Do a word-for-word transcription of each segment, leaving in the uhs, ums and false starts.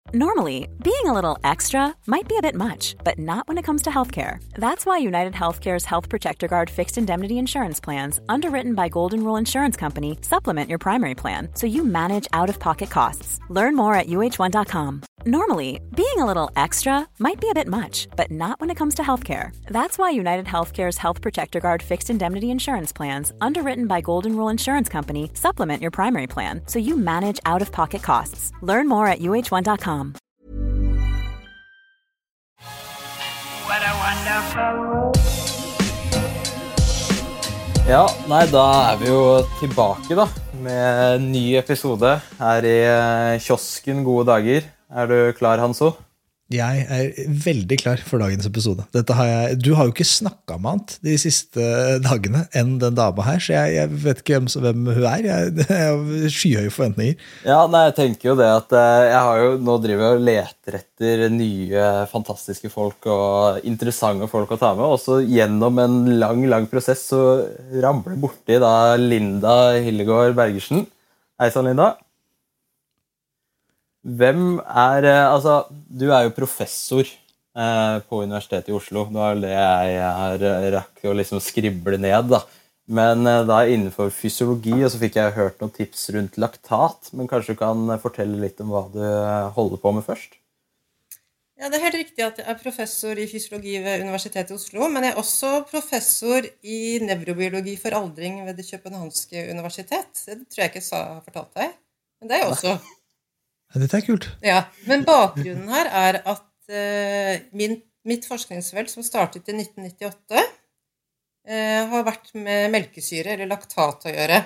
Normally, being a little extra might be a bit much, but not when it comes to healthcare. That's why United Healthcare's Health Protector Guard fixed indemnity insurance plans, underwritten by Golden Rule Insurance Company, supplement your primary plan so you manage out-of-pocket costs. Learn more at U H one dot com. Normally, being a little extra might be a bit much, but not when it comes to healthcare. That's why United Healthcare's Health Protector Guard fixed indemnity insurance plans, underwritten by Golden Rule Insurance Company, supplement your primary plan so you manage out-of-pocket costs. Learn more at U H one dot com. What a wonderful... Ja, nei, da er vi jo tilbake da, med en ny episode her i kiosken Gode Dager. Er du klar, Hanso? Jeg er veldig klar for dagens episode. Dette har jeg, du har jo ikke snakket med annet de siste dagene enn den dama her, så jeg, jeg vet ikke hvem, hvem hun er. Jeg, jeg har skyhøye forventninger. Ja, nei, jeg tenker jo det at jeg har jo, nå driver jeg og leter etter nye fantastiske folk og interessante folk å ta med, og så gjennom en lang, lang prosess så ramler borti da Linda Hillegård Bergersen. Hei sann, Linda. Hvem er, altså, du er jo professor eh, på Universitetet i Oslo. Det var det jeg har rakk å liksom skrible ned, da. Men eh, da innenfor fysiologi, og så fikk jeg hørt noen tips rundt laktat, men kanskje du kan fortelle litt om hva du holder på med først? Ja, det er helt riktig at jeg er professor i fysiologi ved Universitetet i Oslo, men jeg er også professor i nevrobiologi for aldring ved det Københavnske universitet. Det tror jeg ikke jeg har fortalt deg, men det er jeg også. Ja, dette er kult. Ja, men bakgrunnen her er at uh, min, mitt forskningsfelt som startet i nitten nittiåtte uh, har vært med melkesyre eller laktat å gjøre.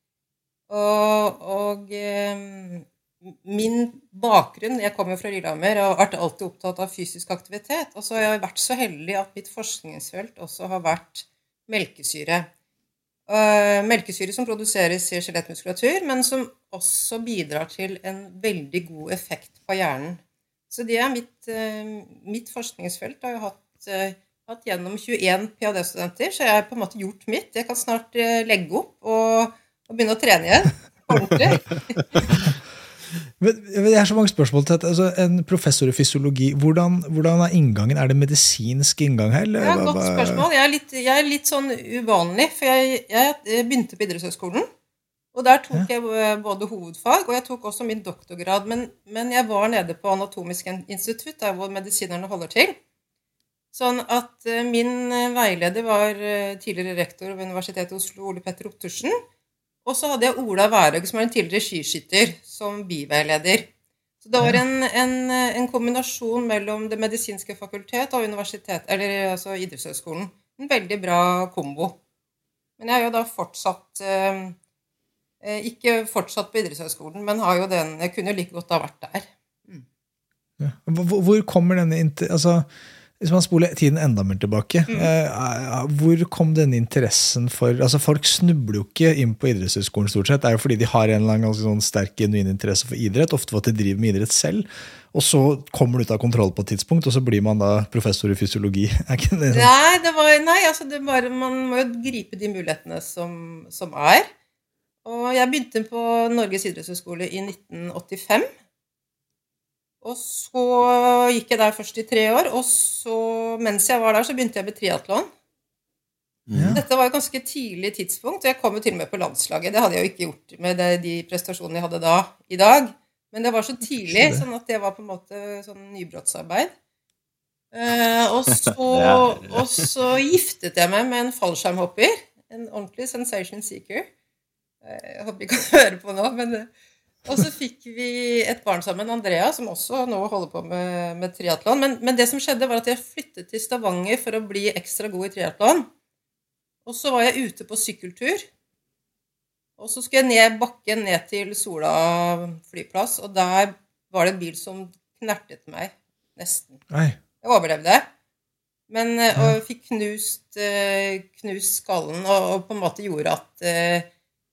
Og, og uh, min bakgrunn, jeg kommer fra Lillehammer og har vært alltid opptatt av fysisk aktivitet, og så har jeg vært så heldig at mitt forskningsfelt også har vært melkesyre. Uh, melkesyre som produseres i skjelettmuskulatur, men som også bidrar til en veldig god effekt på hjernen. Så det er mitt, uh, mitt forskningsfelt. Jeg har hatt, uh, hatt gjennom tjueen PhD-studenter, så jeg har på en måte gjort mitt. Jeg kan snart uh, legge opp og, og begynne å trene igjen. Ordentlig. Men jeg har så mange spørsmål til dette. Altså, en professor i fysiologi, hvordan, hvordan er inngangen? Er det medisinsk inngang her? Eller? Ja, godt spørsmål. Jeg er litt, jeg er litt sånn uvanlig, for jeg, jeg begynte på idrettshøyskolen, og der tok ja. jeg både hovedfag, og jeg tok også min doktorgrad, men, men jeg var nede på Anatomisk institutt, der hvor medisinerne holder til. Sånn at min veileder var tidligere rektor ved Universitetet i Oslo, Ole Petter Ottersen, og så hadde jeg Ola Værøg, som er en tidligere skiskytter, som biveileder. Så det var en, en, en kombinasjon mellom det medisinske fakultet og universitet, eller altså idrettshøyskolen. En veldig bra kombo. Men jeg har jo da fortsatt, eh, ikke fortsatt på idrettshøyskolen, men har jo den, jeg kunne jo like godt ha vært der. Mm. Ja. Hvor, hvor kommer denne, altså... Hvis man spoler tiden enda mer tilbake, mm. eh, hvor kom denne interessen for, altså folk snubler jo ikke inn på idrettshøyskolen stort sett, det er jo fordi de har en eller annen sånn sterk genuin interesse for idrett, ofte for at de driver med idrett selv, og så kommer det ut av kontroll på et tidspunkt, og så blir man da professor i fysiologi. Er ikke det sånn? Nei, det var, nei altså det bare, man må jo gripe de mulighetene som, som er. Og jeg begynte på Norges idrettshøyskole i nitten åttifem, og så gikk jeg der først i tre år, og så, mens jeg var der, så begynte jeg med triathlon. Ja. Dette var et ganske tidlig tidspunkt, og jeg kom jo til og med på landslaget. Det hadde jeg jo ikke gjort med det, de prestasjonene jeg hadde da, i dag. Men det var så tidlig, sånn at det var på en måte sånn nybrottsarbeid. Uh, og, så, og så giftet jeg meg med en fallskjermhopper, en ordentlig sensation seeker. Uh, jeg håper ikke kan høre på nå, men... Og så fikk vi et barn sammen, Andrea, som også nå holder på med, med triathlon. Men, men det som skjedde var at jeg flyttet til Stavanger for å bli ekstra god i triathlon. Og så var jeg ute på sykkeltur. Og så skulle jeg ned bakken, ned til Sola flyplass, og der var det en bil som knertet meg, nesten. Nei. Jeg overlevde. Men, og fikk knust, knust skallen, og, og på en måte gjorde at...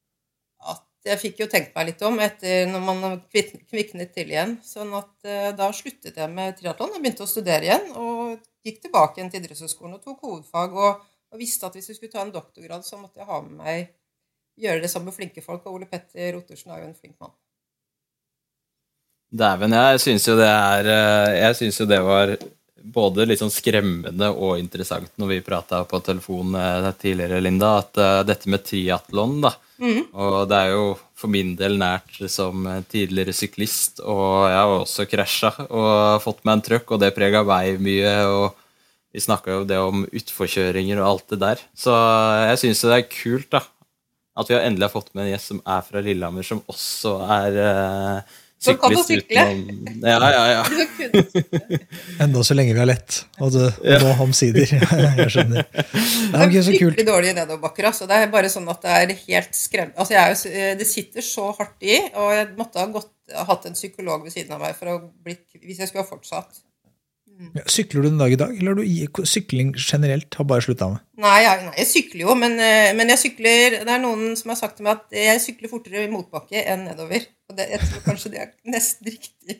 Jeg fikk jo tenkt meg litt om etter når man kviknet til igjen. Sånn at uh, da sluttet jeg med triathlon og begynte å studere igjen, og gikk tilbake igjen til idrettshøyskolen og tok hovedfag, og, og visste at hvis jeg skulle ta en doktorgrad, så måtte jeg ha med meg, gjøre det sammen med flinke folk, og Ole Petter Ottersen er jo en flink mann. Dæven, jeg synes jo det er eh, Jeg synes jo det var både litt sånn skremmende og interessant når vi pratet på telefon eh, tidligere, Linda, at eh, dette med triathlon da, og det er jo for min del nært som eh, tidligere syklist, og jeg har også krasjet og fått meg en trøkk, og det preget vei mye, og vi snakket jo det om utforkjøringer og alt det der. Så jeg synes det er kult da, at vi har endelig har fått med en gjest som er fra Lillehammer, som også er eh, Så kan du syklist sykle. utenom. Ja, ja, ja. Du kunne sykle. Enda så lenge vi har lett, og, det, og nå omsider. Jeg skjønner. Det Det er er ikke så kult. fryktelig dårlige nedoverbakker, altså. Det er bare sånn at det er helt skremt. Altså, jeg er jo, det sitter så hardt i, og jeg måtte ha gått, hatt en psykolog ved siden av meg for å bli, hvis jeg skulle ha fortsatt. Ja, sykler du den dag i dag, eller har du sykling generelt har bare sluttet med? Nei, jeg, nei, jeg sykler jo, men, eh, men jeg sykler, det er noen som har sagt til meg at jeg sykler fortere i motbakke enn nedover. Og det, jeg tror kanskje det er nesten riktig.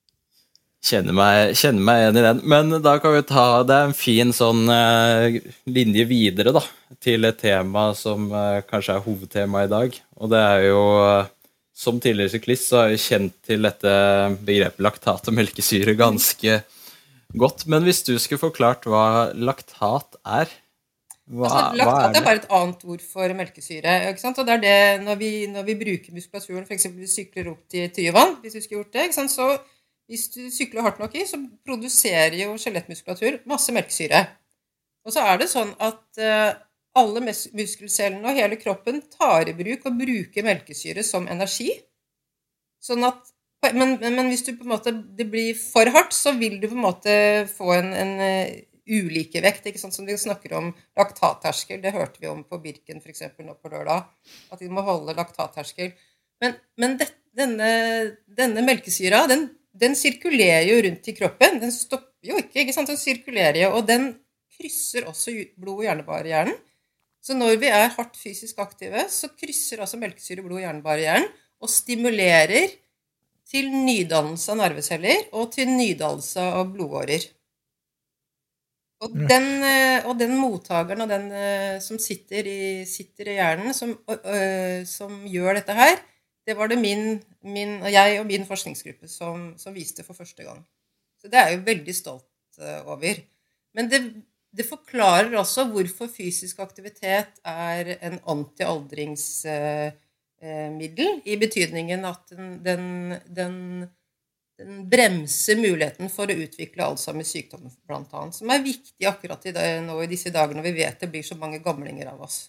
Kjenner meg, kjenner meg igjen i den. Men da kan vi ta, det er en fin sånn eh, linje videre da, til et tema som eh, kanskje er hovedtema i dag. Og det er jo, eh, som tidligere syklist, så har jeg kjent til dette begrepet laktat og melkesyre ganske godt. Men hvis du skulle forklart hva laktat er, hva, Altså, hva laktat er er det? bare et annet ord for melkesyre, ikke sant? Og det er det, når vi, når vi bruker muskulaturen, for eksempel vi sykler opp til Tyvann, hvis vi skulle gjort det, ikke sant? Så hvis du sykler hardt nok i, så produserer jo skjelettmuskulatur masse melkesyre. Og så er det sånn at uh, alle mus- muskelcellene og hele kroppen tar i bruk og bruker melkesyre som energi. Sånn at, men, men, men hvis du på en måte, det blir for hardt, så vil du på en måte få en, en uh, ulike vekt, ikke sant, som vi snakker om laktatterskel, det hørte vi om på Birken for eksempel nå på lørdag, at vi må holde laktatterskel. Men, men det, denne, denne melkesyra, den, den sirkulerer jo rundt i kroppen, den stopper jo ikke, ikke sant, den sirkulerer jo, og den krysser også blod- og hjernebarrieren. Så når vi er hardt fysisk aktive, så krysser altså melkesyre blod- og hjernebarrieren, og stimulerer til nydannelse av nerveceller, og til nydannelse av blodårer. Og den, og den mottageren og den som sitter i, sitter i hjernen, som, øh, som gjør dette her, det var det min, min, jeg og min forskningsgruppe som, som viste for første gang. Så det er jeg jo veldig stolt over. Men det, det forklarer også hvorfor fysisk aktivitet er en anti-aldringsmiddel, i betydningen at den, den, den den bremser muligheten for å utvikle Alzheimers sykdom blant annet, som er viktig akkurat i, det, nå, i disse dager når vi vet det blir så mange gamlinger av oss.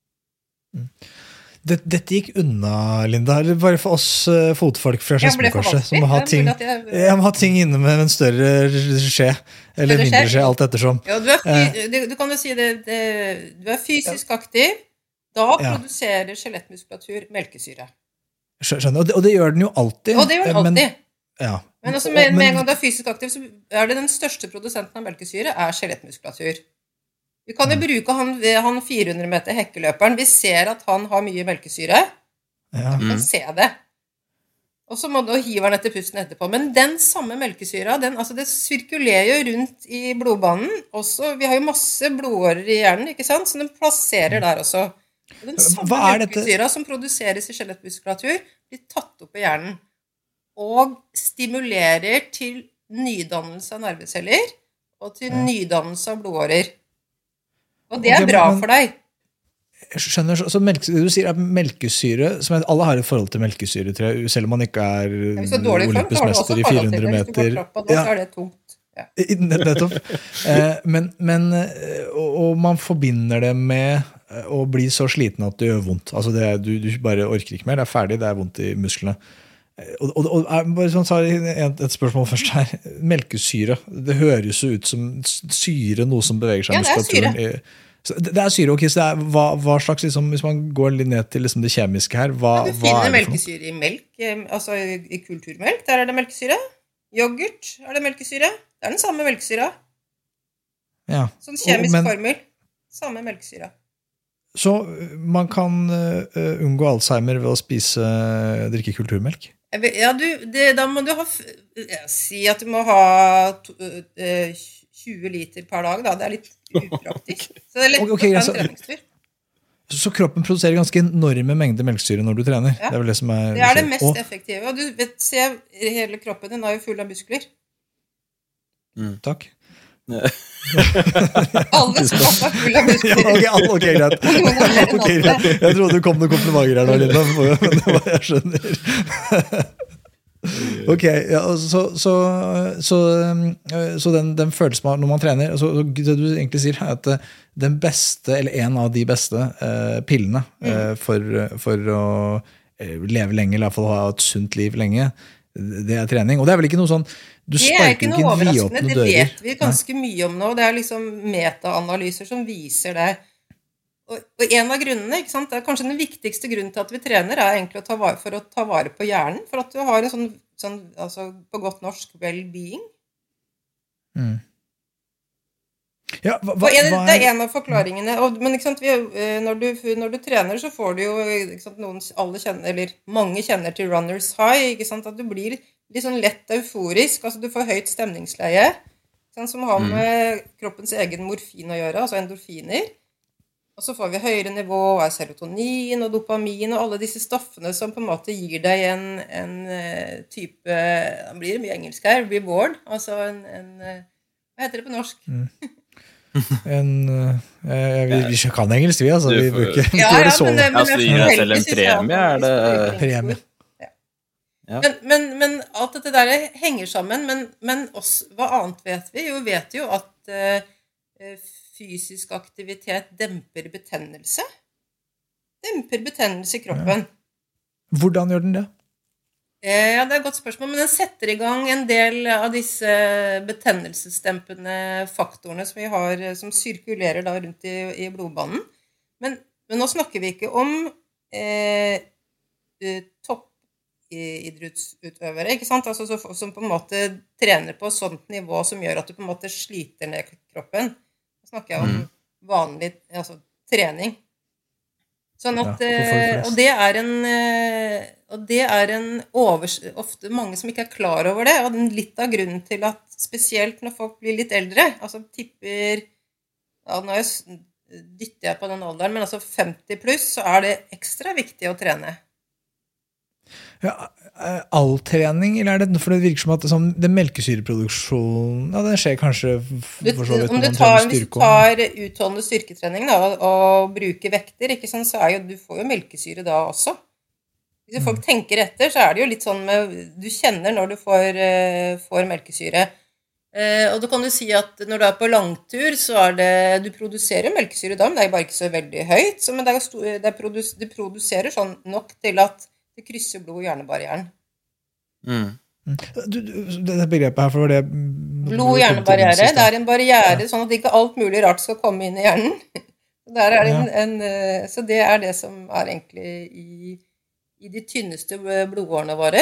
Dette, dette gikk unna, Linda, eller bare for oss uh, fotfolk fra Skedsmokorset, som må ha ting, jeg, jeg må ha ting inne med en større skje, eller mindre skje, alt ettersom. Ja, du, er fy, du, du kan jo si det, det, du er fysisk aktiv, da Ja. produserer skjelettmuskulatur melkesyre. Skjønner, og det, og det gjør den jo alltid. Og det gjør den men- alltid. Ja. Men altså, med, Og- med en men- gang du er fysisk aktiv, så er det den største produsenten av melkesyre er skjelettmuskulatur. Vi kan jo bruke han, han fire hundre meter hekkeløperen. Vi ser at han har mye melkesyre. Ja. Vi kan se det. Og så må du hive den etter pusten etterpå. Men den samme melkesyra, den, altså det sirkulerer jo rundt i blodbanen. Også, vi har jo masse blodårer i hjernen, ikke sant? Så den plasserer der også. Og den samme Hva er dette? melkesyra som produseres i skjelettmuskulatur, blir tatt opp i hjernen. Og stimulerer til nydannelse av nerveceller, og til nydannelse av blodårer. Og det er Ok, bra men- for deg. Jeg skjønner, så, så melke, du sier at melkesyre, som er, alle har et forhold til melkesyre, tror jeg, selv om man ikke er Hvis du er dårlig form, olympisk så har du også mester i forhold til fire hundre det. Hvis du går meter. trappa, da Ja. så er det tungt. Ja. Nett- Nettopp. Eh, men, men eh, og, og man forbinder det med eh, å bli så sliten at det gjør vondt. Altså det, er- du, du bare orker ikke mer, det er ferdig, det er vondt i musklene. Eh, Og, og, og er- bare sånn, så har jeg et, et spørsmål først her. Melkesyre, det høres jo ut som s- syre, noe som beveger seg i Ja, det er muskulaturen. I- Så det, det er syre, ok, så det er, hva, hva slags, liksom, hvis man går litt ned til liksom, det kjemiske her, hva, Du hva finner er det for noe? melkesyre i melk, eh, altså i i kulturmelk, der er det melkesyre. Yoghurt er det melkesyre. Det er den samme melkesyra. Ja. Sånn kjemisk Men- formel. Samme melkesyra. Så uh, man kan uh, unngå Alzheimer ved å spise, drikke kulturmelk? Jeg vet- Ja, du, det, da må du ha f- ja, si at du må ha to, eh, tjue liter per dag, da. Det er litt upraktisk. Så det er litt Ok, ok, å ta en altså- treningstur. Så kroppen produserer ganske enorme mengder melkesyre når du trener. Ja. Det er vel det som er... Det er det mest og, effektive. Og du vet, se, hele kroppen din er jo full av muskler. Takk. Alle kropp er full av muskler. Ja, ok, ok, greit. Noen er mer enn Ok, andre. greit. Jeg trodde det kom noen komplimenter her nå, Linda. Men det var jeg skjønner. Ok, ja, så, så, så, så den, den følelsen man, når man trener, altså, det du egentlig sier er at den beste, eller en av de beste eh, pillene eh, for, for å leve lenge, eller i hvert fall ha et sunt liv lenge, det er trening. Og det er vel ikke noe sånn, du Det er sparker ikke ikke noe en overraskende, vidåpne det dører. vet vi ganske mye om nå. Det er liksom meta-analyser som viser det. Og, og en av grunnene, ikke sant, det er kanskje den viktigste grunnen til at vi trener, er egentlig å ta vare, for å ta vare på hjernen, for at du har en sånn, sånn altså på godt norsk, well-being. Mm. Ja, hva, hva, Og en, hva det er, er en av forklaringene. Og, men ikke sant, vi, eh, når, du, når du trener, så får du jo ikke sant, noen, alle kjenner, eller mange kjenner til runners high, ikke sant, at du blir litt sånn lett euforisk, altså du får høyt stemningsleie, ikke sant, som har med kroppens egen morfin å gjøre, altså endorfiner. Og så får vi høyere nivå av serotonin og dopamin og alle disse stoffene som på en måte gir deg en, en type, det blir mye engelsk her, reward, altså en, en hva heter det på norsk? en, jeg, vi, vi kan engelsk, vi, altså. Vi bruker ikke Ja, gjøre ja, det så. men, men, Altså, du gir deg selv en premie, er det... Premie. Ja. Men, men, men alt dette der henger sammen, men, men også, hva annet vet vi? Jo, vi vet jo at uh, fysisk aktivitet demper betennelse. Demper betennelse i kroppen. Hvordan gjør den det? Eh, ja, det er et godt spørsmål, men den setter i gang en del av disse betennelsesdempende faktorene som vi har, som sirkulerer da rundt i, i blodbanen. Men, men nå snakker vi ikke om eh, topp idrettsutøvere, ikke sant? Altså, så, som på en måte trener på et sånt nivå som gjør at du på en måte sliter ned kroppen. Nå snakker jeg om mm. vanlig altså, trening. Sånn at, ja, og det er en, og det er en overs, ofte mange som ikke er klar over det, og litt av grunnen til at spesielt når folk blir litt eldre, altså tipper, ja, nå dytter jeg på den alderen, men altså femti pluss, så er det ekstra viktig å trene. Ja, all trening, eller er det, for det virker som at sånn, det melkesyreproduksjonen, ja, det skjer kanskje for så vidt om du tar, hvis du tar utholdende styrketrening da, og, og bruker vekter, ikke sant, så er jo, du får jo melkesyre da også. Hvis folk mm. tenker etter, så er det jo litt sånn med, du kjenner når du får, uh, får melkesyre. Uh, og da kan du si at når du er på langtur, så er det, du produserer melkesyre da, men det er bare ikke så veldig høyt, så, men det er jo stor, det er produs, du produserer sånn nok til at det krysser blod- og hjernebarrieren. Mm. Du, du, det begrepet her, for det blod- og hjernebarriere, det er en barriere, ja. Sånn at ikke alt mulig rart skal komme inn i hjernen. Der er det en, en, så det er det som er egentlig i, i de tynneste blodårene våre.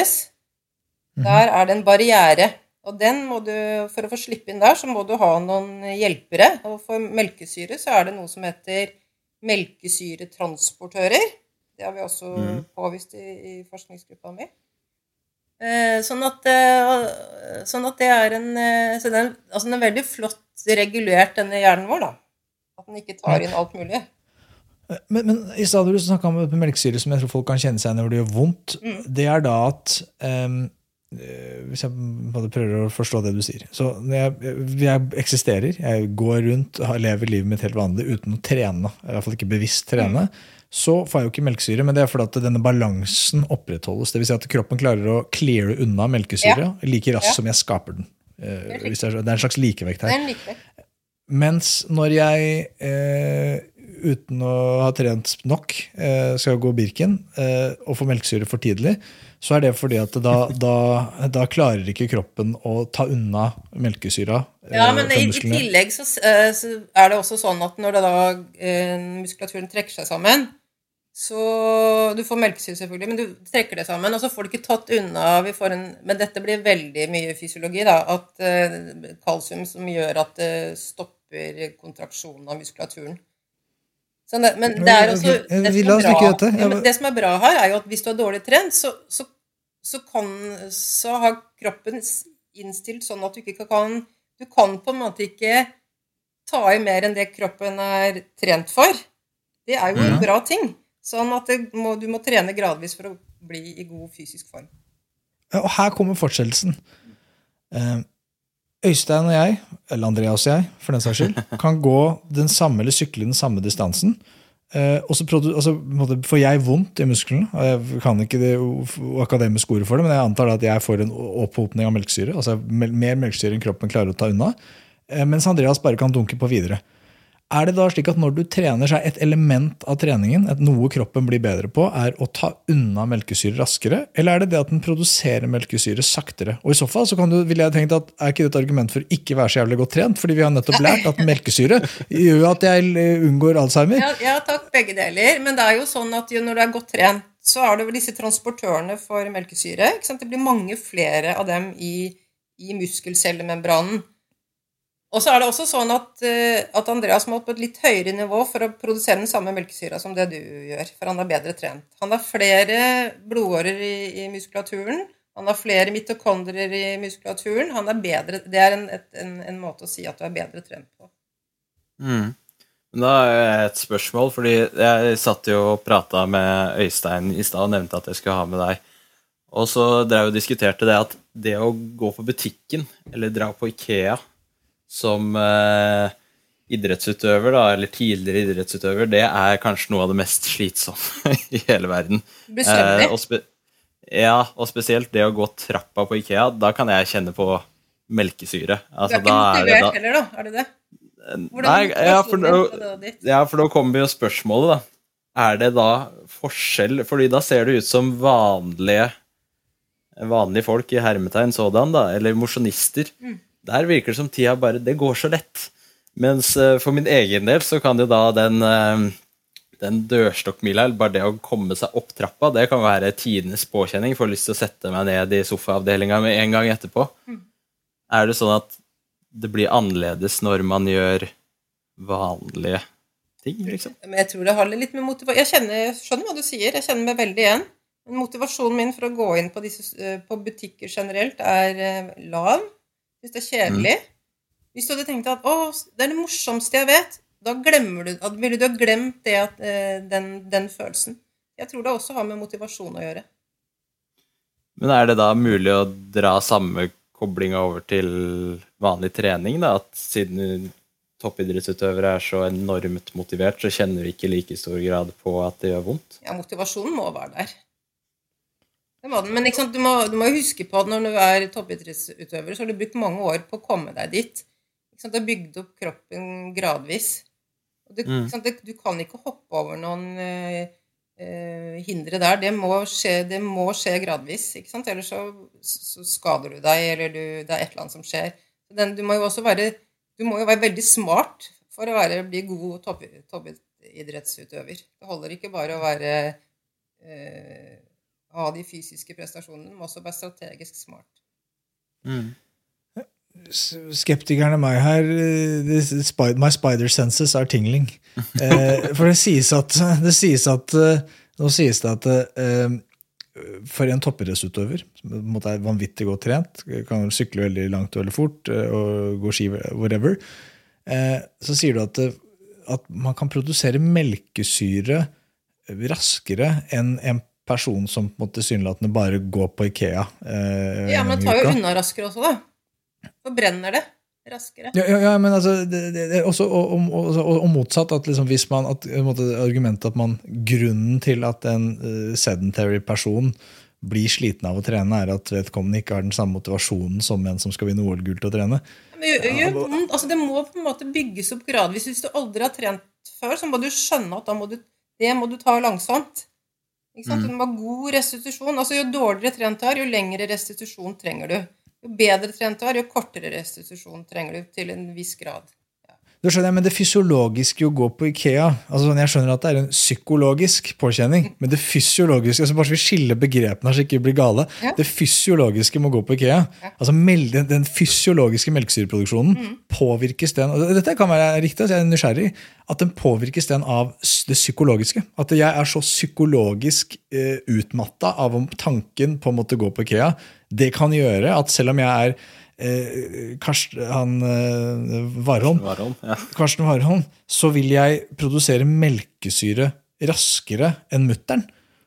Der er det en barriere, og den må du, for å få slippe inn der, så må du ha noen hjelpere, og for melkesyre så er det noe som heter melkesyretransportører. Det har vi også mm. påvist i, i forskningsgruppa mi. Eh, sånn, at, eh, sånn at det er en, eh, så den, altså den er veldig flott regulert, denne hjernen vår, da. At den ikke tar inn alt mulig. Men, men i stedet du snakket om melkesyre, som jeg tror folk kan kjenne seg når det gjør vondt, mm. det er da at, um, hvis jeg prøver å forstå det du sier, så jeg, jeg eksisterer, jeg går rundt, lever livet mitt helt vanlig uten å trene, i hvert fall ikke bevisst trene, mm. så får jeg jo ikke melkesyre, men det er fordi at denne balansen opprettholdes. Det vil si at kroppen klarer å cleare unna melkesyre ja. like raskt ja. som jeg skaper den. Det er, det er en slags likevekt her. Det er en likevekt. Mens når jeg, eh, uten å ha trent nok, eh, skal gå Birken eh, og få melkesyre for tidlig, så er det fordi at da, da, da klarer ikke kroppen å ta unna melkesyra. Ja, men i, i tillegg så, så er det også sånn at når det da, eh, muskulaturen trekker seg sammen, så du får melkesyre selvfølgelig, men du trekker det sammen, og så får du ikke tatt unna, vi får en, men dette blir veldig mye fysiologi da, at eh, kalsium som gjør at det stopper kontraksjonen av muskulaturen. Så det, men det er også, det som er, bra, ja, men det som er bra her er jo at hvis du har dårlig trent, så, så, så, kan, så har kroppen innstilt sånn at du ikke kan, du kan på en måte ikke ta i mer enn det kroppen er trent for. Det er jo en bra ting. Sånn at det må, du må trene gradvis for å bli i god fysisk form. Ja, og her kommer fortsettelsen. Eh, Øystein og jeg, eller Andreas og jeg, for den saks skyld, kan gå den samme eller sykle den samme distansen. Eh, og så produ- altså, får jeg vondt i muskelen. Jeg kan ikke det akademisk ordet for det, men jeg antar at jeg får en opphopning av melkesyre. Altså mer melkesyre enn kroppen klarer å ta unna. Eh, mens Andreas bare kan dunke på videre. Er det da slik at når du trener seg et element av treningen, et noe kroppen blir bedre på, er å ta unna melkesyre raskere, eller er det det at den produserer melkesyre saktere? Og i så fall så kan du, vil jeg tenkt at er ikke det et argument for ikke være så jævlig godt trent, fordi vi har nettopp lært at melkesyre gjør at jeg unngår Alzheimer. Ja, ja, takk, begge deler. Men det er jo sånn at når du er godt trent, så er det vel disse transportørene for melkesyre. Ikke sant? Det blir mange flere av dem i, i muskelcellemembranen. Og så er det også sånn at, at Andreas må på et litt høyere nivå for å produsere den samme melkesyra som det du gjør, for han er bedre trent. Han har flere blodårer i, i muskulaturen, han har flere mitokondrier i muskulaturen, han er bedre, det er en, et, en, en måte å si at du er bedre trent på. Mm. Da er jeg et spørsmål, fordi jeg satt jo og pratet med Øystein i sted og nevnte at jeg skulle ha med deg. Og så drev jeg og diskuterte det at det å gå på butikken, eller dra på IKEA, som eh, idrettsutøver, da, eller tidligere idrettsutøver, det er kanskje noe av det mest slitsomme i hele verden. Besømlig. Eh, og spe- ja, og spesielt det å gå trappa på IKEA, da kan jeg kjenne på melkesyre. Altså, du er ikke da er det motivert da, heller, da? Er det det? Hvordan Nei, ja, for, motivasjonen din på det ditt? ja, for da kommer jo spørsmålet, da. Er det da forskjell? Fordi da ser det ut som vanlige, vanlige folk i hermetegn sådan, da, eller mosjonister. Mm. Der virker det som tida bare, det går så lett. Mens uh, for min egen del så kan jo da den, uh, den dørstokkmila, eller bare det å komme seg opp trappa, det kan være tidenes påkjenning, for lyst til å sette meg ned i sofaavdelingen med en gang etterpå. Mm. Er det sånn at det blir annerledes når man gjør vanlige ting, liksom? Men jeg tror det har litt med motivasjon. Jeg, kjenner, jeg skjønner hva du sier, jeg kjenner meg veldig igjen. Men motivasjonen min for å gå inn på, disse, på butikker generelt er uh, lav. Hvis det er kjedelig. Mm. Hvis du hadde tenkt at å, det er det morsomste jeg vet, da glemmer du, da ville du ha glemt det at, den, den følelsen. Jeg tror det også har med motivasjon å gjøre. Men er det da mulig å dra samme koblinga over til vanlig trening, da? At siden toppidrettsutøvere er så enormt motivert, så kjenner du ikke like stor grad på at det gjør vondt? Ja, motivasjonen må være der. Det må den. Men ikke sant, du, må, du må jo huske på at når du er toppidrettsutøver, så har du brukt mange år på å komme deg dit. Ikke sant, du har bygd opp kroppen gradvis. Og du, mm. ikke sant, du kan ikke hoppe over noen uh, uh, hindre der. Det må skje, det må skje gradvis, ikke sant? Ellers så, så skader du deg, eller du, det er et eller annet som skjer. Den, du må jo også være, du må jo være veldig smart for å være, bli god topp, toppidrettsutøver. Det holder ikke bare å være... Uh, ha de fysiske prestasjonene, må også være strategisk smart. Mm. Skeptikerne meg her, this, my spider senses are tingling. eh, for det sies at, det sies at, nå sies det at eh, for en toppidrettsutøver, som er vanvittig godt trent, kan sykle veldig langt og veldig fort, og gå ski, whatever, eh, så sier du at, at man kan produsere melkesyre raskere enn en person som på en måte synlighetene bare går på IKEA. Eh, ja, men det tar jo unna raskere også, da. Så brenner det raskere. Ja, ja, ja men altså, det, det, det, også, og, og, og, og motsatt, at liksom, hvis man, at, måte, argumentet at man, grunnen til at en uh, sedentary person blir sliten av å trene, er at vedkommende ikke har den samme motivasjonen som en som skal vinne O L-gull til å trene. Men, jo, jo, altså, det må på en måte bygges opp gradvis. Hvis du aldri har trent før, så må du skjønne at da må du, det må du ta langsomt. Ikke sant? Du må ha god restitusjon. Altså, jo dårligere trent du er, jo lengre restitusjon trenger du. Jo bedre trent du er, jo kortere restitusjon trenger du til en viss grad. Ja. Du skjønner, men det fysiologiske å gå på IKEA, altså jeg skjønner at det er en psykologisk påkjenning, men det fysiologiske, altså bare så vi skiller begrepene her så ikke vi blir gale, ja. Det fysiologiske må gå på IKEA, ja. Altså den, den fysiologiske melkesyreproduksjonen, mm. påvirkes den, og dette kan være riktig, så jeg er nysgjerrig, at den påvirkes den av det psykologiske, at jeg er så psykologisk eh, utmattet av om tanken på å måtte gå på IKEA, det kan gjøre at selv om jeg er eh, Karsten, han, eh, Warholm, Warholm, ja. Karsten Warholm, så vil jeg produsere melkesyre raskere enn mutteren.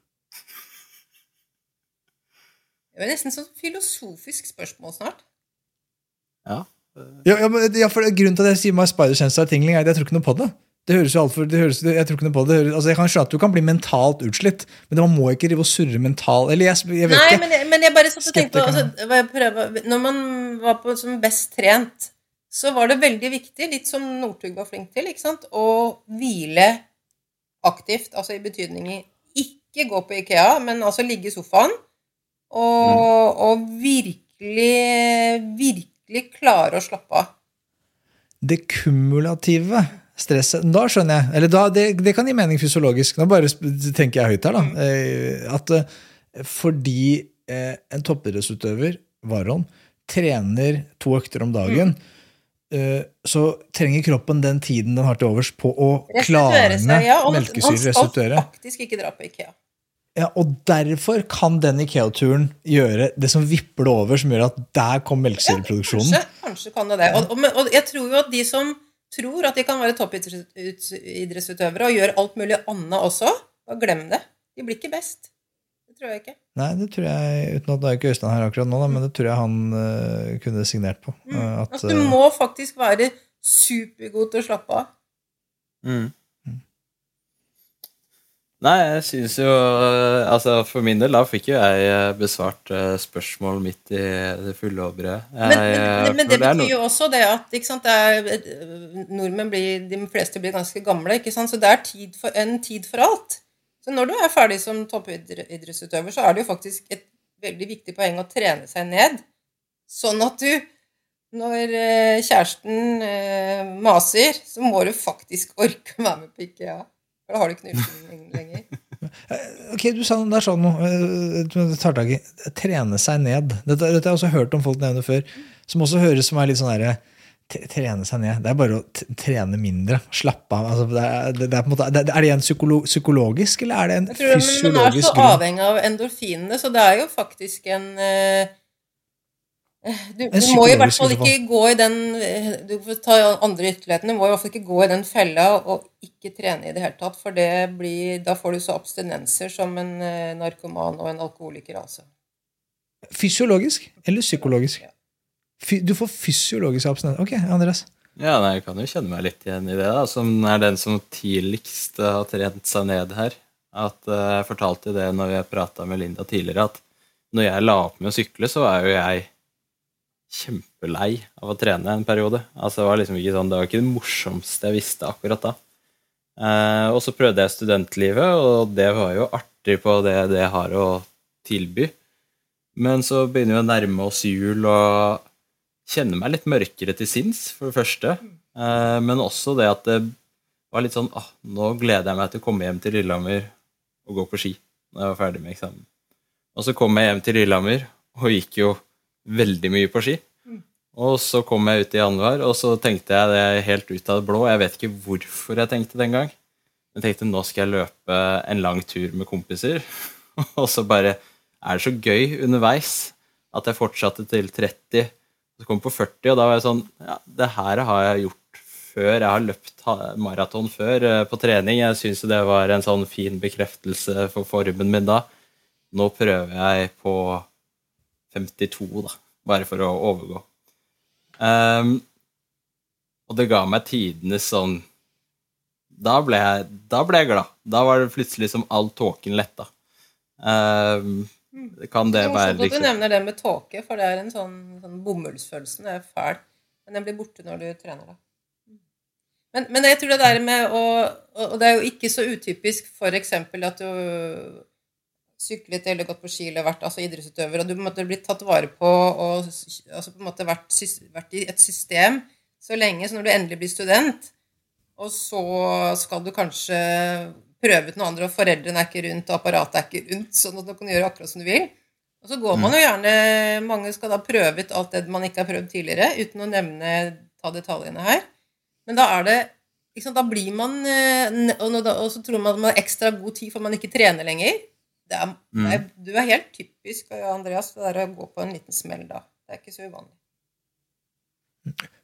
Det er nesten sånn filosofisk spørsmål snart. Ja. Ja, ja, men, ja, for grunnen til at jeg sier My Spider Sense er tingling, er at jeg tror ikke noe på det. Det høres jo alt for, det høres, jeg tror ikke noe på det. Altså, jeg kan skjønne at du kan bli mentalt utslitt, men man må ikke rive og surre mental, eller jeg, jeg vet Nei, ikke. men jeg, men jeg bare satt og tenkte på, altså, hva jeg prøver, når man var på, som best trent, så var det veldig viktig, litt som Northug var flink til, ikke sant, å hvile aktivt, altså i betydningen ikke gå på IKEA, men altså ligge i sofaen, og, mm. og virkelig, virkelig klare å slappe av. Det kumulative stresset, da skjønner jeg, eller da, det, det kan gi mening fysiologisk, nå bare tenker jeg høyt her da, mm. at fordi en toppidrettsutøver, Warholm, trener to økter om dagen, mm. så trenger kroppen den tiden den har til overs på å klare ja, melkesyre, restituere. Han skal faktisk ikke dra på IKEA. Ja, og derfor kan den IKEA-turen gjøre det som vipper det over, som gjør at der kom melkesyreproduksjonen. Ja, kanskje, kanskje kan det det. Og, og, og jeg tror jo at de som tror at de kan være toppidrettsutøvere og gjøre alt mulig annet også, og glem det. De blir ikke best. Det tror jeg ikke. Nei, det tror jeg, uten at det er ikke Øystein her akkurat nå, da, men det tror jeg han uh, kunne signert på. Mm. At, altså, du må faktisk være supergod til å slappe av. Mm. Nei, jeg synes jo, altså for min del, da fikk jo jeg besvart spørsmål midt i det fulle og brød. Men, men, men det betyr no- jo også det at, ikke sant, det er, nordmenn blir, de fleste blir ganske gamle, ikke sant, så det er tid for, en tid for alt. Så når du er ferdig som toppidrettsutøver, så er det jo faktisk et veldig viktig poeng å trene seg ned, sånn at du, når kjæresten maser, så må du faktisk orke å være med på IKEA. Eller har du knuten lenger? Ok, du sa det er sånn noe, du tar tak i, trene seg ned. Dette, dette har jeg også hørt om folk nevne før, som også høres som er litt sånn der, trene seg ned. Det er bare å trene mindre, slappe av. Altså, det er, det er, på en måte, er det en psykolo, psykologisk, eller er det en fysiologisk grunn? Man er så avhengig av endorfinene, så det er jo faktisk en... Du, du må i hvert fall ikke gå i den, du får ta andre ytterligheten, du må i hvert fall ikke gå i den fella og ikke trene i det hele tatt, for det blir, da får du så abstinenser som en narkoman og en alkoholiker altså. Fysiologisk eller psykologisk? Du får fysiologisk abstinens. Ok, Andreas. Ja, nei, jeg kan jo kjenne meg litt igjen i det da, som er den som tidligst har trent seg ned her. At uh, jeg fortalte det når jeg pratet med Linda tidligere, at når jeg la opp med å sykle, så er jo jeg kjempelei av å trene en periode. Altså det var liksom ikke sånn, det var ikke det morsomste jeg visste akkurat da. Eh, og så prøvde jeg studentlivet, og det var jo artig på det det har å tilby. Men så begynner vi å nærme oss jul og kjenne meg litt mørkere til sinns, for det første. Eh, men også det at det var litt sånn, ah, nå gleder jeg meg til å komme hjem til Lillehammer og gå på ski når jeg var ferdig med eksamen. Og så kom jeg hjem til Lillehammer og gikk jo veldig mye på ski. Og så kom jeg ut i januar, og så tenkte jeg det helt ut av det blå. Jeg vet ikke hvorfor jeg tenkte den gang. Jeg tenkte, nå skal jeg løpe en lang tur med kompiser. Og så bare er det så gøy underveis at jeg fortsatte til tretti. Så kom jeg på førti, og da var jeg sånn, ja, det her har jeg gjort før. Jeg har løpt maraton før på trening. Jeg synes det var en sånn fin bekreftelse for formen min da. Nå prøver jeg på femtito da, bare for å overgå. Um, og det ga meg tidene sånn, da ble jeg, da ble jeg glad. Da var det plutselig som all tåken letta. Um, kan det være liksom... Du nevner det med tåke, for det er en sånn, sånn bomullsfølelse, det er fæl. Men den blir borte når du trener da. Men, men jeg tror det der med å, og det er jo ikke så utypisk for eksempel at du syklet eller gått på ski eller vært altså idrettsutøver, og du måtte bli tatt vare på og altså på en måte vært, vært i et system så lenge, så når du endelig blir student, og så skal du kanskje prøve ut noe andre, og foreldrene er ikke rundt, og apparatet er ikke rundt, sånn at du kan gjøre akkurat som du vil. Og så går man jo gjerne, mange skal da prøve ut alt det man ikke har prøvd tidligere, uten å nevne, ta detaljene her. Men da er det, ikke sant, da blir man, og, da, og så tror man at man har ekstra god tid, for man ikke trener lenger. Det er, det er, du er helt typisk, Andreas, det der å gå på en liten smell da. Det er ikke så uvanlig.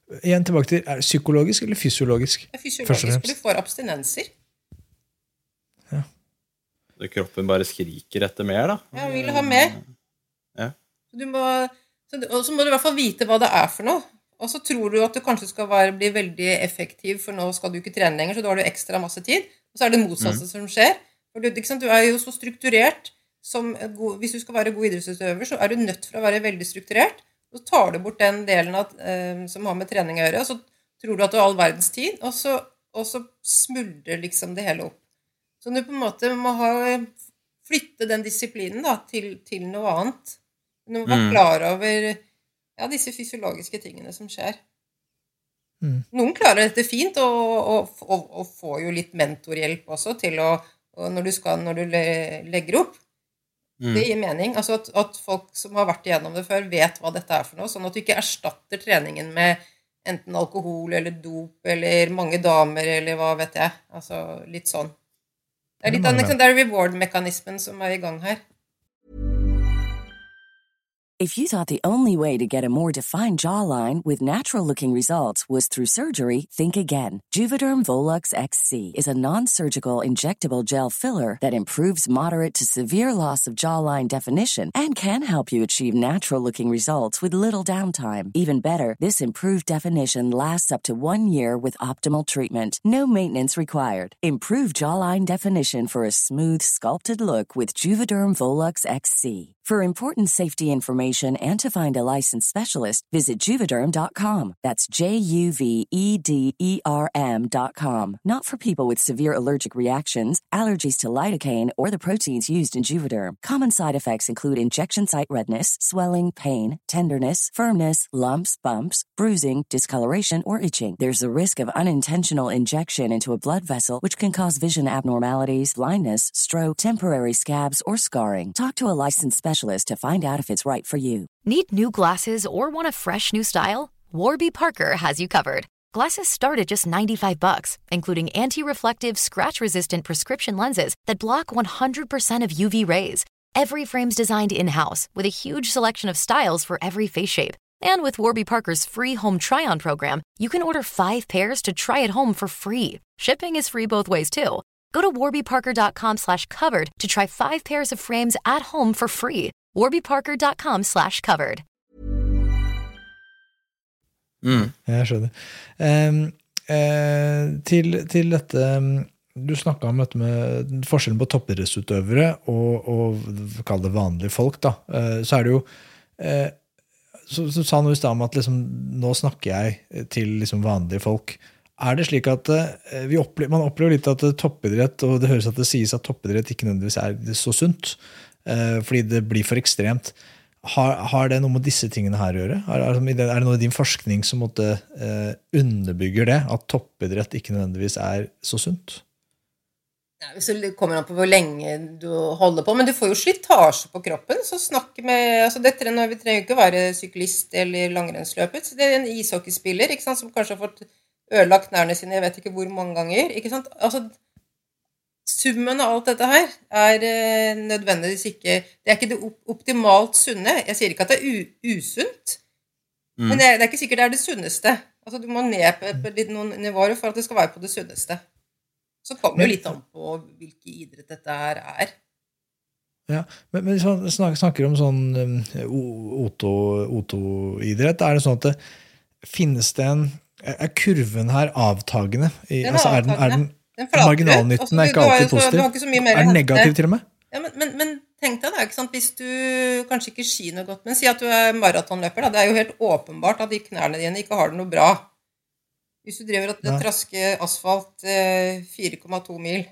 igjen tilbake til, er det psykologisk eller fysiologisk? Det er fysiologisk, for du får abstinenser. Ja. Så kroppen bare skriker etter mer, da? Ja, jeg vil ha mer. Ja. Du må, så, og så må du i hvert fall vite hva det er for noe. Og så tror du at du kanskje skal være, bli veldig effektiv, for nå skal du ikke trene lenger, så da har du ekstra masse tid. Og så er det motsatte mm. som skjer. For du, ikke sant? Du er jo så strukturert, som god, hvis du skal være god idrettsutøver, så er du nødt for å være veldig strukturert. Så tar du bort den delen av, eh, som har med trening å gjøre, og så tror du at du har all verdens tid, og så, og så smuldrer liksom det hele opp. Så du på en måte må ha, flytte den disiplinen da, til, til noe annet. Du må være mm. klar over ja, disse fysiologiske tingene som skjer. Mm. Noen klarer dette fint, og, og, og, og får jo litt mentorhjelp også til å, når du, skal, når du legger opp. Mm. Det gir mening, altså at, at folk som har vært igjennom det før vet hva dette er for noe, sånn at du ikke erstatter treningen med enten alkohol eller dop eller mange damer eller hva vet jeg, altså litt sånn. Det er litt av liksom, det er reward-mekanismen som er i gang her. If you thought the only way to get a more defined jawline with natural-looking results was through surgery, think again. Juvederm Volux X C is a non-surgical injectable gel filler that improves moderate to severe loss of jawline definition and can help you achieve natural-looking results with little downtime. Even better, this improved definition lasts up to one year with optimal treatment. No maintenance required. Improve jawline definition for a smooth, sculpted look with Juvederm Volux X C. For important safety information and to find a licensed specialist, visit Juvederm dot com. That's J U V E D E R M dot com. Not for people with severe allergic reactions, allergies to lidocaine, or the proteins used in Juvederm. Common side effects include injection site redness, swelling, pain, tenderness, firmness, lumps, bumps, bruising, discoloration, or itching. There's a risk of unintentional injection into a blood vessel, which can cause vision abnormalities, blindness, stroke, temporary scabs, or scarring. Talk to a licensed specialist to find out if it's right for you. Need new glasses or want a fresh new style? Warby Parker has you covered. Glasses start at just ninety-five bucks, including anti-reflective, scratch-resistant prescription lenses that block one hundred percent of U V rays. Every frame's designed in-house with a huge selection of styles for every face shape. And with Warby Parker's free home try-on program, you can order five pairs to try at home for free. Shipping is free both ways, too. Go to warby parker dot com slash covered to try five pairs of frames at home for free. warby parker dot com slash covered. Mm. Jeg skjønner. Um, uh, til, til dette, du snakket om dette med forskjellen på toppidrettsutøvere og, og kall det vanlige folk, da. Uh, så er det jo, uh, så, så sa noe i stedet om at liksom, nå snakker jeg til liksom vanlige folk. Er det slik at uh, vi opplever, man opplever litt at toppidrett, og det høres at det sies at toppidrett ikke nødvendigvis er så sunt, uh, fordi det blir for ekstremt. Har, har det noe med disse tingene her å gjøre? Er, er det noe i din forskning som måtte, uh, underbygger det, at toppidrett ikke nødvendigvis er så sunt? Ja, så det kommer an på hvor lenge du holder på, men du får jo slitasje på kroppen, så snakk med, altså dette, vi trenger ikke å være syklist eller langrennsløper, så det er en ishockeyspiller, ikke sant, som kanskje har fått ødelagt knærne sine, jeg vet ikke hvor mange ganger, ikke sant? Altså, summen av alt dette her er eh, nødvendigvis ikke, det er ikke det optimalt sunne, jeg sier ikke at det er usunt, mm. men det er, det er ikke sikkert det er det sunneste. Altså, du må ned på, på litt noen nivåer for at det skal være på det sunneste. Så kommer det jo litt an på hvilke idrett dette her er. Ja, men, men hvis man snakker, snakker om sånn um, oto-idrett, er det sånn at det finnes det en er kurven her avtagende? I, den er altså, er den, er den, den marginalnytten altså, du, er ikke alltid så, positiv? Er den negativ til og med? Ja, men, men, men tenk deg da, ikke sant? Hvis du kanskje ikke ski noe godt, men si at du er maratonløper, da. Det er jo helt åpenbart at de knærne dine ikke har det noe bra. Hvis du driver og trasker asfalt eh, fire komma to mil.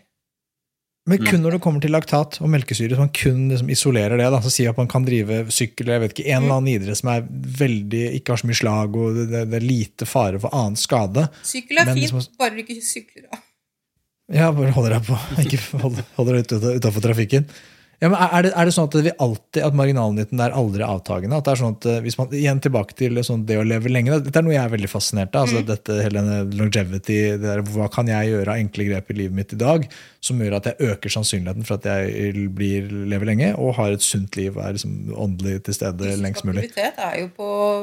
Men kun når det kommer til laktat og melkesyre, så man kun liksom isolerer det, da, så sier at man kan drive sykkel, jeg vet ikke, en eller annen idrett som er veldig, ikke har så mye slag, og det, det er lite fare for annen skade. Sykkel er fint, liksom, bare du ikke sykler da. Ja, bare holder deg på, ikke holder, holder deg ut, utenfor trafikken. Ja, men er det, er det sånn at vi alltid, at marginalnytten er aldri avtagende? At det er sånn at hvis man, igjen tilbake til sånn, det å leve lenge, da, dette er noe jeg er veldig fascinert av, altså mm. dette hele longevity, det der, hva kan jeg gjøre av enkle grep i livet mitt i dag, som gjør at jeg øker sannsynligheten for at jeg blir, lever lenge, og har et sunt liv, og er liksom åndelig til stede lengst mulig. Aktivitet er jo på,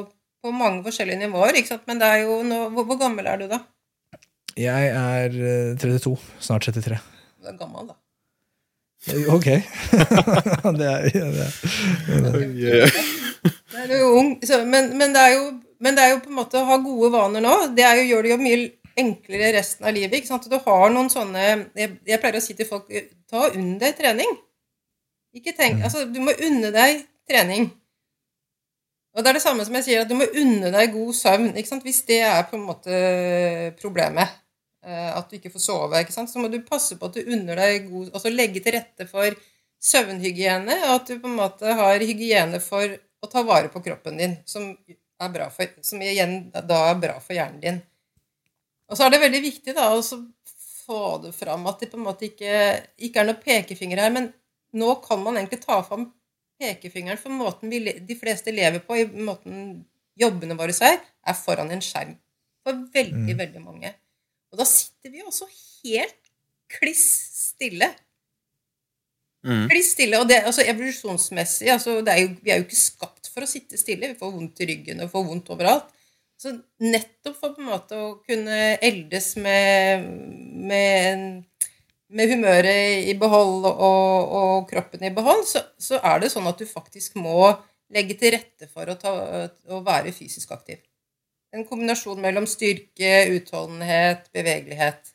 på mange forskjellige nivåer, ikke sant? Men det er jo nå, hvor, hvor gammel er du da? Jeg er eh, trettito, snart trettitre. Du er gammel da. Ok. det er, det er, det er. Det er jo ung, så, men, men, det er jo, men det er jo på en måte å ha gode vaner nå, det er jo, gjør det jo mye enklere resten av livet, ikke sant? Du har noen sånne, jeg, jeg pleier å si til folk, ta unn deg trening. Ikke tenk, altså du må unne deg trening. Og det er det samme som jeg sier, at du må unne deg god søvn, ikke sant? Hvis det er på en måte problemet, at du ikke får sove, ikke sant? Så må du passe på at du unner deg god, altså legge til rette for søvnhygiene, og at du på en måte har hygiene for å ta vare på kroppen din, som er bra for, som igjen da er bra for hjernen din. Og så er det veldig viktig da, å få det fram at det på en måte ikke, ikke er noe pekefinger her, men nå kan man egentlig ta fram pekefingeren for måten vi, de fleste lever på, i måten jobbene våre er, er foran en skjerm. For veldig, mm. veldig mange. Og da sitter vi også helt kliss stille. Mm. Kliss stille, og det, altså evolusjonsmessig, altså, det er jo, vi er jo ikke skapt for å sitte stille, vi får vondt i ryggen og får vondt overalt. Så nettopp for på en måte å kunne eldes med, med, med humøret i behold og, og kroppen i behold, så, så er det sånn at du faktisk må legge til rette for å, ta, å være fysisk aktiv. En kombinasjon mellom styrke, utholdenhet, bevegelighet.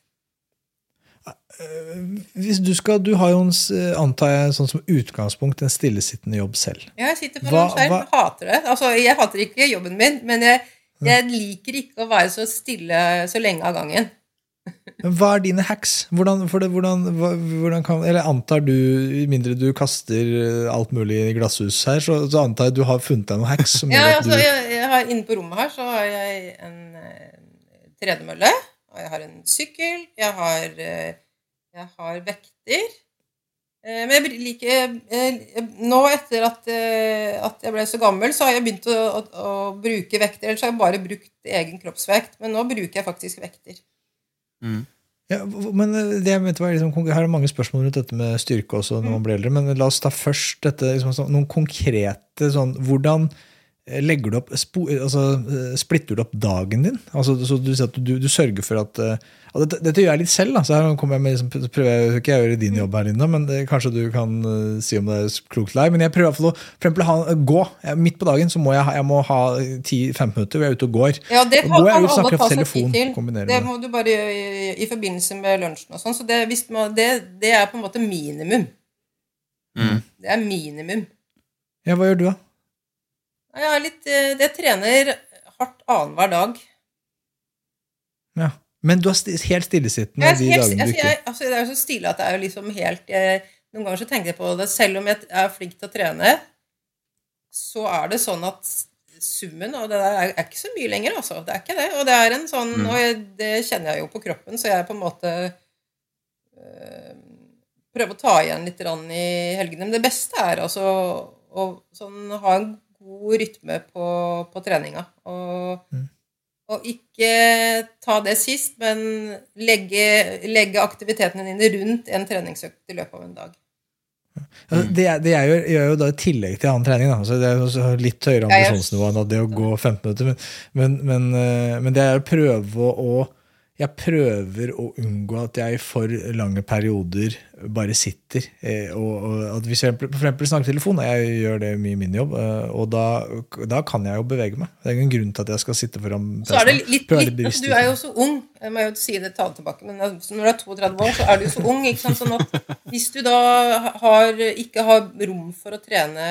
Hvis du skal, du har jo en, antar jeg, sånn som utgangspunkt en stillesittende jobb selv. Ja, jeg sitter på den skjerm, jeg hater det. Altså, jeg hater ikke jobben min, men jeg, jeg liker ikke å være så stille så lenge av gangen. Hva er dine hacks? Hvordan, for det, hvordan, hvordan kan, eller antar du, mindre du kaster alt mulig i glasshus her, så, så antar jeg du har funnet deg noen hacks som ja, gjør at altså, du... jeg, jeg har, inne på rommet her så har jeg en eh, tredemølle, og jeg har en sykkel, jeg har, eh, jeg har vekter, eh, men jeg liker, eh, nå etter at, eh, at jeg ble så gammel, så har jeg begynt å, å, å bruke vekter, ellers har jeg bare brukt egen kroppsvekt, men nå bruker jeg faktisk vekter. Mm. Ja, men det jeg mente var liksom, jeg har mange spørsmål rundt dette med styrke også når man blir eldre, men la oss ta først dette, liksom, noen konkrete sånn, hvordan legger du opp, spo, altså, splitter du opp dagen din? Altså, så du sier at du, du sørger for at, at dette, dette gjør jeg litt selv da, så her kommer jeg med, liksom, prøver jeg ikke å gjøre din jobb her inne, men det, kanskje du kan uh, si om det er klokt lei, men jeg prøver i hvert fall å, for eksempel, ha, gå, jeg, midt på dagen så må jeg ha, jeg må ha ti til femten minutter hvor jeg er ute og går. Ja, det kan, og går, kan jeg, alle ta seg telefon, tid til. Det må du bare gjøre i, i forbindelse med lunsjen og sånn, så det, hvis man, det, det er på en måte minimum. Mm. Det er minimum. Ja, hva gjør du da? Jeg er litt, det trener hardt annen hver dag. Ja, men du er sti, helt stillesittende jeg, de helt, dagene du ikke... Jeg, altså, det er jo så stille at det er jo liksom helt... Jeg, noen ganger så tenker jeg på det, selv om jeg er flink til å trene, så er det sånn at summen, og det der er, er ikke så mye lenger, altså. Det er ikke det, og det er en sånn... Mm. Og jeg, det kjenner jeg jo på kroppen, så jeg på en måte... Øh, prøver å ta igjen litt i helgene. Men det beste er altså å sånn, ha en god rytme på, på treninga. Og, mm. og ikke ta det sist, men legge, legge aktivitetene dine rundt en treningsøkt i løpet av en dag. Altså, det, det jeg gjør, gjør jo da i tillegg til annen trening da. Så det er litt høyere ambisjonsnivå enn det å gå femten minutter, men, men, men, men det er å prøve å jeg prøver å unngå at jeg for lange perioder bare sitter, og, og at hvis jeg for eksempel snakker telefon, jeg gjør det mye i min jobb, og da, da kan jeg jo bevege meg. Det er ingen grunn til at jeg skal sitte foran så er det litt, litt, litt du er jo så ung, jeg må jo si det ta det tilbake, men når du er trettito år, så er du jo så ung, ikke sant? Sånn at hvis du da har, ikke har rom for å trene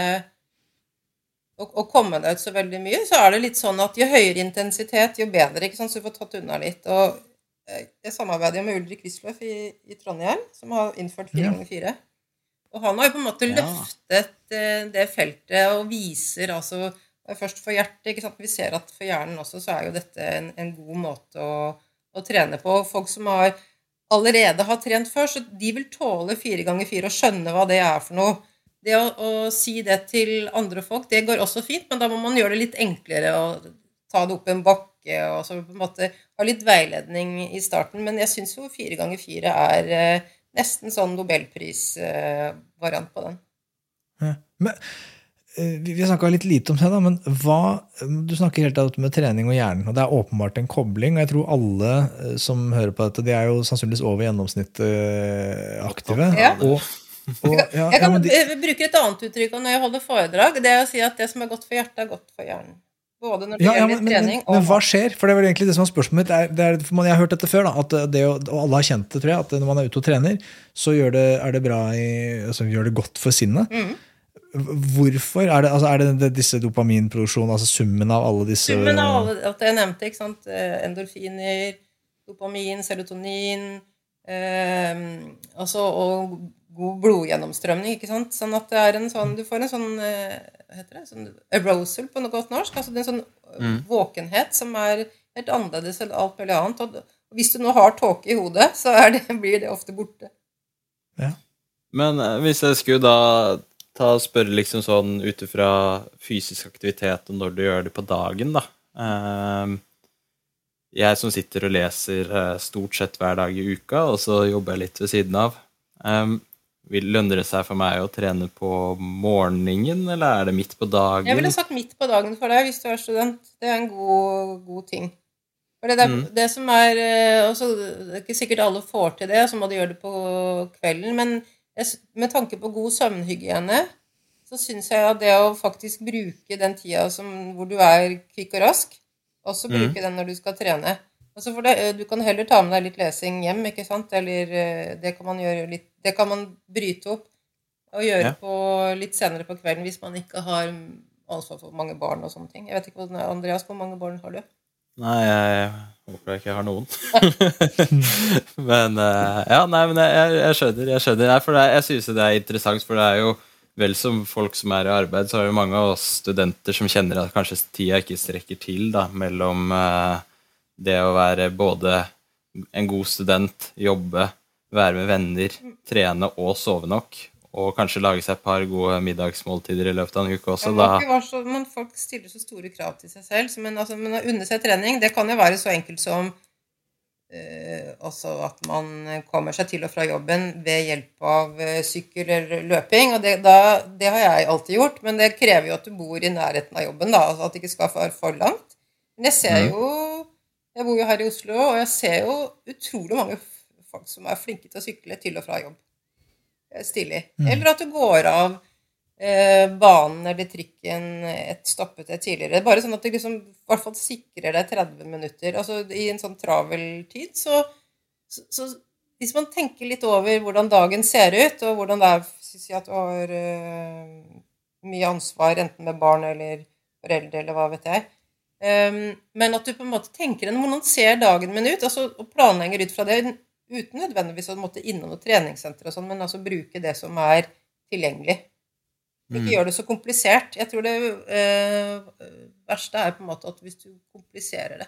og, og komme deg ut så veldig mye, så er det litt sånn at jo høyere intensitet, jo bedre, ikke sant? Så du får tatt unna litt, og jeg samarbeider med Ulrik Wisløff i, i Trondheim, som har innført fire ganger fire. Og han har jo på en måte løftet ja. det feltet og viser, altså, først for hjertet, ikke sant? Vi ser at for hjernen også, så er jo dette en, en god måte å, å trene på. Folk som har, allerede har trent før, så de vil tåle fire ganger fire og skjønne hva det er for noe. Det å, å si det til andre folk, det går også fint, men da må man gjøre det litt enklere å ta det opp en bokk, og så på en måte ha litt veiledning i starten, men jeg synes jo fire ganger fire er eh, nesten sånn Nobelpris-variant eh, på den. Ja. Men vi har snakket litt lite om det, da, men hva, du snakker helt av med trening og hjernen, og det er åpenbart en kobling, og jeg tror alle som hører på dette, de er jo sannsynligvis over gjennomsnittet aktive. Ja. Og, og, ja, jeg kan ja, men de, bruke et annet uttrykk når jeg holder foredrag, det er å si at det som er godt for hjertet er godt for hjernen. Både når det ja, ja, gjelder men, trening men, og... Men hva skjer? For det er vel egentlig det som er spørsmålet mitt. Det er, det er, for man, jeg har hørt dette før, da, at det, og alle har kjent det, tror jeg, at når man er ute og trener, så gjør det, er det bra i, altså, gjør det godt for sinnet. Mm. Hvorfor? Er det, altså, er det disse dopaminproduksjonen, altså summen av alle disse... Summen av alle, at jeg nevnte, ikke sant? Endorfiner, dopamin, serotonin, eh, altså, og god blodgjennomstrømning, ikke sant? Sånn at det er en sånn, du får en sånn, eh, hva heter det? Sånn arousal på noe godt norsk, altså det er en sånn mm. våkenhet som er helt annerledes enn alt mulig annet, og, og hvis du nå har tåke i hodet, så er det, blir det ofte borte. Ja. Men hvis jeg skulle da ta og spørre liksom sånn utifra fysisk aktivitet og når du gjør det på dagen da. Um, jeg som sitter og leser uh, stort sett hver dag i uka, og så jobber jeg litt ved siden av. Um, vil lønne det seg for meg å trene på morgenen, eller er det midt på dagen? Jeg ville sagt midt på dagen for deg hvis du er student. Det er en god, god ting. For det, er, mm. det som er, også, det er ikke sikkert alle får til det, så må de gjøre det på kvelden, men med tanke på god søvnhygiene, så synes jeg at det å faktisk bruke den tida som, hvor du er kvikk og rask, også bruke mm. den når du skal trene. Altså for det, du kan heller ta med deg litt lesing hjem, ikke sant? Eller det kan man gjøre litt, det kan man bryte opp og gjøre ja. På litt senere på kvelden hvis man ikke har ansvar for mange barn og sånne ting. Jeg vet ikke, Andreas, hvor mange barn har du? Nei, jeg håper jeg ikke har noen. men ja, nei, men jeg, jeg skjønner, jeg skjønner. Nei, for det, jeg synes det er interessant, for det er jo vel som folk som er i arbeid, så er det mange av oss studenter som kjenner at kanskje tida ikke strekker til da, mellom uh, det å være både en god student, jobbe, være med venner, trene og sove nok, og kanskje lage seg et par gode middagsmåltider i løpet av en uke også. Ja, man, så, man folk stiller så store krav til seg selv, men, altså, men å unne seg trening, det kan jo være så enkelt som uh, altså at man kommer seg til og fra jobben ved hjelp av uh, sykkel eller løping, og det, da, det har jeg alltid gjort, men det krever jo at du bor i nærheten av jobben, da, altså at det ikke skal være for langt. Men jeg ser jo, jeg bor jo her i Oslo, og jeg ser jo utrolig mange folk som er flinke til å sykle til og fra jobb. Stilig. Mm. Eller at du går av eh, banen eller trikken et stoppet et tidligere. Bare sånn at du liksom, i hvert fall sikrer deg tretti minutter. Altså i en sånn travel tid, så, så, så hvis man tenker litt over hvordan dagen ser ut, og hvordan det er si at du har eh, mye ansvar, enten med barn eller foreldre, eller hva vet jeg. Um, men at du på en måte tenker en hvordan ser dagen min ut, altså, og planlegger ut fra det, uten nødvendigvis å måtte innom noe treningssenter og sånn, men altså bruke det som er tilgjengelig. Ikke mm. gjør det så komplisert. Jeg tror det eh, verste er på en måte at hvis du kompliserer det.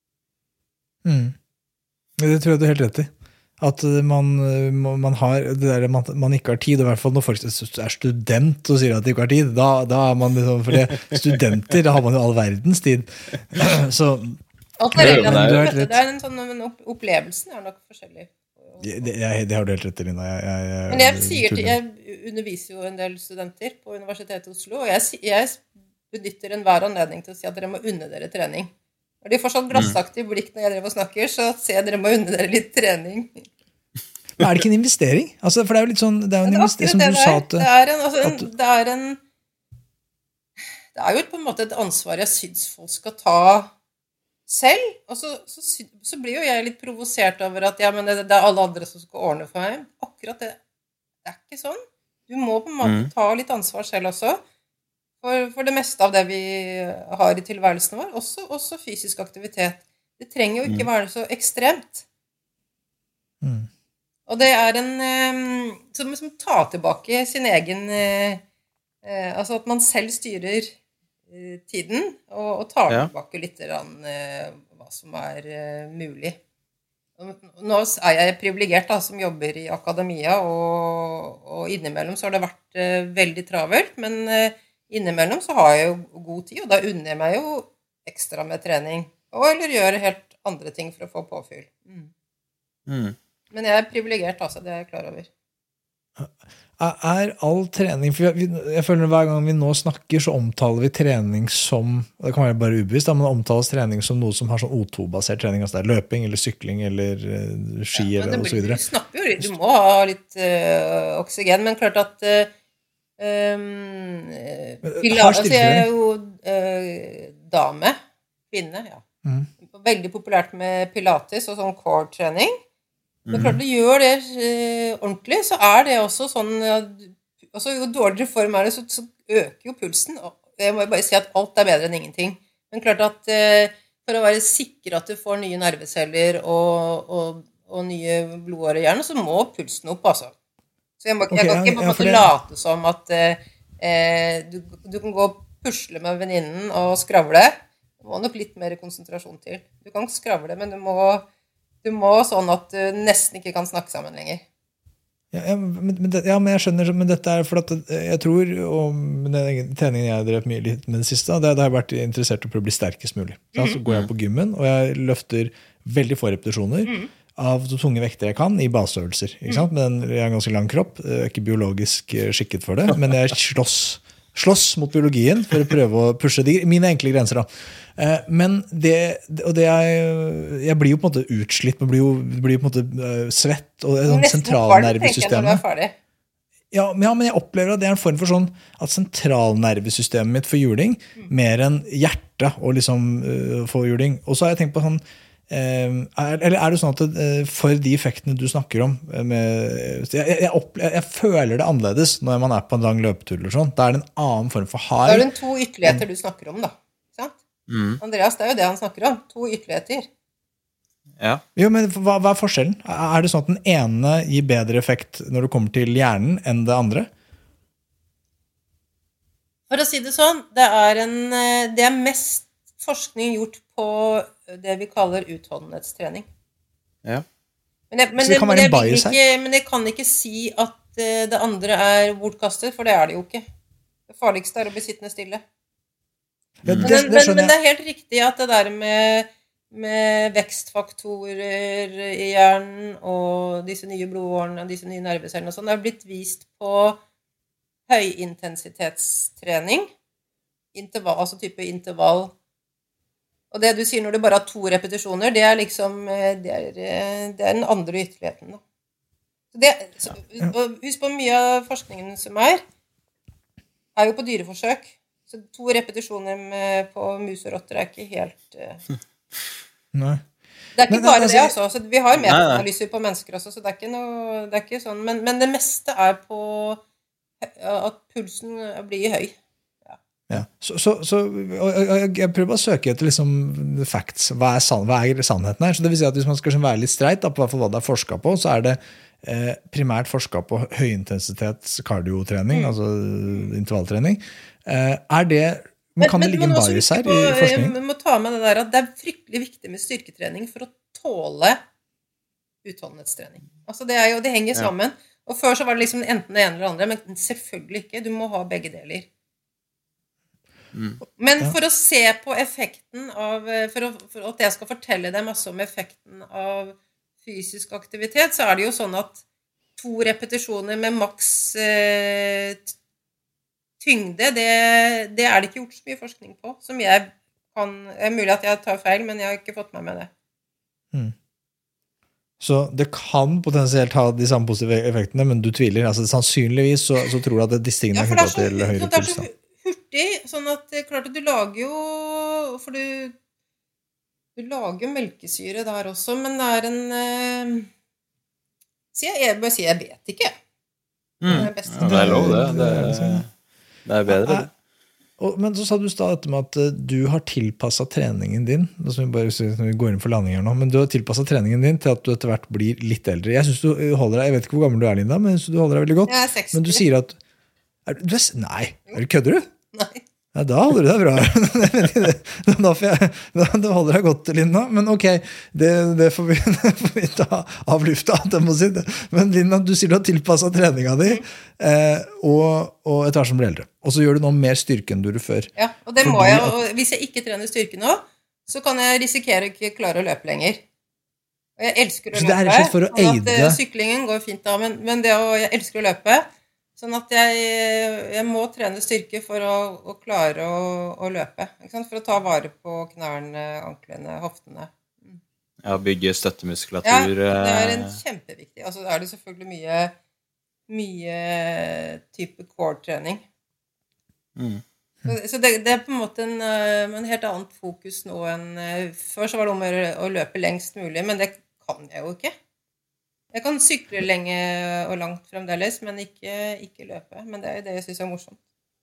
Mm. Det tror jeg du er helt rett i. At man, man har det der man, man ikke har tid, og i hvert fall når folk er student og sier at de ikke har tid, da, da er man liksom, for det studenter, da har man jo all verdens tid. Så alt er relativt. Det, det er en sånn en opplevelsen er nok forskjellig. Det, det, det har du helt rett i, Linda. Jeg, jeg, jeg, Men jeg sier til, jeg underviser jo en del studenter på Universitetet i Oslo, og jeg, jeg benytter enhver anledning til å si at dere må unne dere trening. Når de får sånn glassaktig blikk når jeg driver og snakker, så ser jeg dere må unne dere litt trening. Men er det ikke en investering? Altså, for det er jo litt sånn, det er jo en investering, som du sa at... Det er en, altså, en, det er en, det er jo på en måte et ansvar jeg synes folk skal ta selv, og så, så, så blir jo jeg litt provosert over at ja, men det, det er alle andre som skal ordne for meg. Akkurat det, det er ikke sånn. Du må på en måte ta litt ansvar selv også, for, for det meste av det vi har i tilværelsen vår, også, også fysisk aktivitet. Det trenger jo ikke være så ekstremt. Mm. Og det er en um, som, som tar tilbake sin egen uh, uh, altså at man selv styrer tiden, og, og tar ja. Tilbake litt rann, uh, hva som er uh, mulig. Nå er jeg privilegert da, som jobber i akademia, og, og innimellom så har det vært uh, veldig travelt, men uh, innimellom så har jeg jo god tid, og da unner jeg meg jo ekstra med trening, og eller gjør helt andre ting for å få påfyll. Mm. Mm. Men jeg er privilegert, altså, det er jeg klar over. Er all trening, for jeg, jeg føler hver gang vi nå snakker, så omtaler vi trening som, det kan være bare ubevisst, men omtales trening som noe som har sånn O to-basert trening, altså det er løping eller sykling eller uh, ski ja, eller og så videre. Du snapper jo, du må ha litt uh, oksygen, men klart at uh, um, pilates, altså jeg er jo uh, dame, kvinne, ja. Mm. Veldig populært med pilates og sånn core-trening. Men klart du gjør det eh, ordentlig, så er det også sånn altså, jo dårligere form er det, så, så øker jo pulsen. Og jeg må bare si at alt er bedre enn ingenting. Men klart at eh, for å være sikker at du får nye nerveceller og, og, og nye blodårer i hjernen, så må pulsen opp, altså. Så jeg, må, jeg kan ikke på en måte late som at eh, du, du kan gå og pusle med venninnen og skravle. Du må nok litt mer konsentrasjon til. Du kan skravle, men du må... Du må sånn at du nesten ikke kan snakke sammen lenger. Ja, ja, men, men, det, ja, men jeg skjønner, men dette er for at jeg tror, og den treningen jeg har drevet mye litt med det siste, det, det har jeg vært interessert i å bli sterkest mulig. Så, mm. så går jeg på gymmen, og jeg løfter veldig få repetisjoner mm. av de tunge vekter jeg kan i baseøvelser. Ikke sant? Men jeg har en ganske lang kropp, jeg er ikke biologisk skikket for det, men jeg slåss, slåss mot biologien for å prøve å pushe de, mine enkle grenser da. Men det, og det er, jeg blir jo på en måte utslitt, man blir jo, blir jo på en måte svett, og sånn sentralnervesystemet. Ja, ja, men jeg opplever at det er en form for sånn, at sentralnervesystemet mitt får juling, mm. mer enn hjertet og liksom uh, får juling. Og så har jeg tenkt på sånn, uh, er, eller er det sånn at uh, for de effektene du snakker om, uh, med, jeg, jeg, opplever, jeg føler det annerledes når man er på en lang løpetur eller sånn, da er det en annen form for high. Da er det en to ytterligheter du snakker om da. Mm. Andreas, det er jo det han snakker om. To ytterligheter. Ja. Jo, men hva, hva er forskjellen? Er det sånn at den ene gir bedre effekt når det kommer til hjernen enn det andre? For å si det sånn, det er, en, det er mest forskning gjort på det vi kaller utholdenhetstrening. Ja. Men jeg, men Så det kan det, være en jeg bias her? ikke, men jeg kan ikke si at det andre er bortkastet, for det er det jo ikke. Det farligste er å bli sittende stille. Ja, det, men, det men, men det er helt riktig at det der med, med vekstfaktorer i hjernen og disse nye blodårene, disse nye nervecellene og sånn, det er blitt vist på høyintensitetstrening, intervall, altså type intervall. Og det du sier når du bare har to repetisjoner, det er liksom, det er, det er den andre ytterligheten. Da. Det, så, og husk på mye av forskningen som er, er jo på dyreforsøk. Så to repetisjoner med, på mus og rotter er ikke helt... Uh... Nei. Det er ikke men, bare altså, det, altså. Så vi har metaanalyser på mennesker også, så det er ikke noe... Det er ikke sånn, men, men det meste er på at pulsen blir høy. Ja. Ja. Så, så, så jeg, jeg prøver å søke etter liksom facts. Hva er, san, hva er sannheten her? Så det vil si at hvis man skal være litt streit, da, på hvert fall hva det er forsket på, så er det eh, primært forsket på høyintensitets kardiotrening, mm. altså intervalltrening. Uh, er det, men kan men, det ligge en bias her på, i forskningen? Vi må ta med det der at det er fryktelig viktig med styrketrening for å tåle utholdenhetstrening. Altså det, er jo, det henger sammen. Ja. Og før så var det liksom enten det ene eller andre, men selvfølgelig ikke. Du må ha begge deler. Mm. Men for ja. Å se på effekten av, for, å, for at jeg skal fortelle deg masse om effekten av fysisk aktivitet, så er det jo sånn at to repetisjoner med maks eh, tyngde, det, det er det ikke gjort så mye forskning på, som jeg kan, det er mulig at jeg tar feil, men jeg har ikke fått meg med det. Mm. Så det kan potensielt ha de samme positive effektene, men du tviler, altså sannsynligvis så, så tror du at disse tingene ja, er knyttet til høyere puls. Det er så hurtig, sånn at klart at du lager jo, for du, du lager melkesyre der også, men det er en, eh, så jeg, jeg bør si, jeg vet ikke. Mm. Det er best. Ja, det er lov det, det er... Det er bedre. Det. Men så sa du da dette med at du har tilpasset treningen din, altså vi, bare, vi går inn for landing her nå, men du har tilpasset treningen din til at du etter hvert blir litt eldre. Jeg synes du holder deg, jeg vet ikke hvor gammel du er, Linda, men jeg synes du holder deg veldig godt. Jeg er seksti. Men du sier at, er, du er, nei, er du kødder du? Nei. Ja, da holder du deg bra. da, jeg, da, da holder deg godt, Linda. Men ok, det, det, får, vi, det får vi ta av lufta. Si Men Linda, du sier du har tilpasset treningen din, eh, og, og etter hvert som blir eldre. Og så gjør du nå mer styrke enn du gjorde før. Ja, og det må jeg. Og hvis jeg ikke trener styrke nå, så kan jeg risikere å ikke klare å løpe lenger. Og jeg elsker å Så det er løpe. rett og slett for å sånn at, eide- eh, syklingen går fint da, men, men det å, jeg elsker å løpe. Sånn at jeg, jeg må trene styrke for å, å klare å, å løpe. Ikke sant? For å ta vare på knærne, anklene, hoftene. Ja, bygge Ja, støttemuskulatur. det er en eh, kjempeviktig. Altså er det selvfølgelig mye, mye type core-trening. Mm. Så, så det, det er på en måte en, eh, en helt annet fokus nå enn eh, før så var det om å gjøre å løpe lengst mulig, men det kan jeg jo ikke. Jeg kan sykle lenge og langt fremdeles, men ikke, ikke løpe. Men det er jo det jeg synes er morsomt.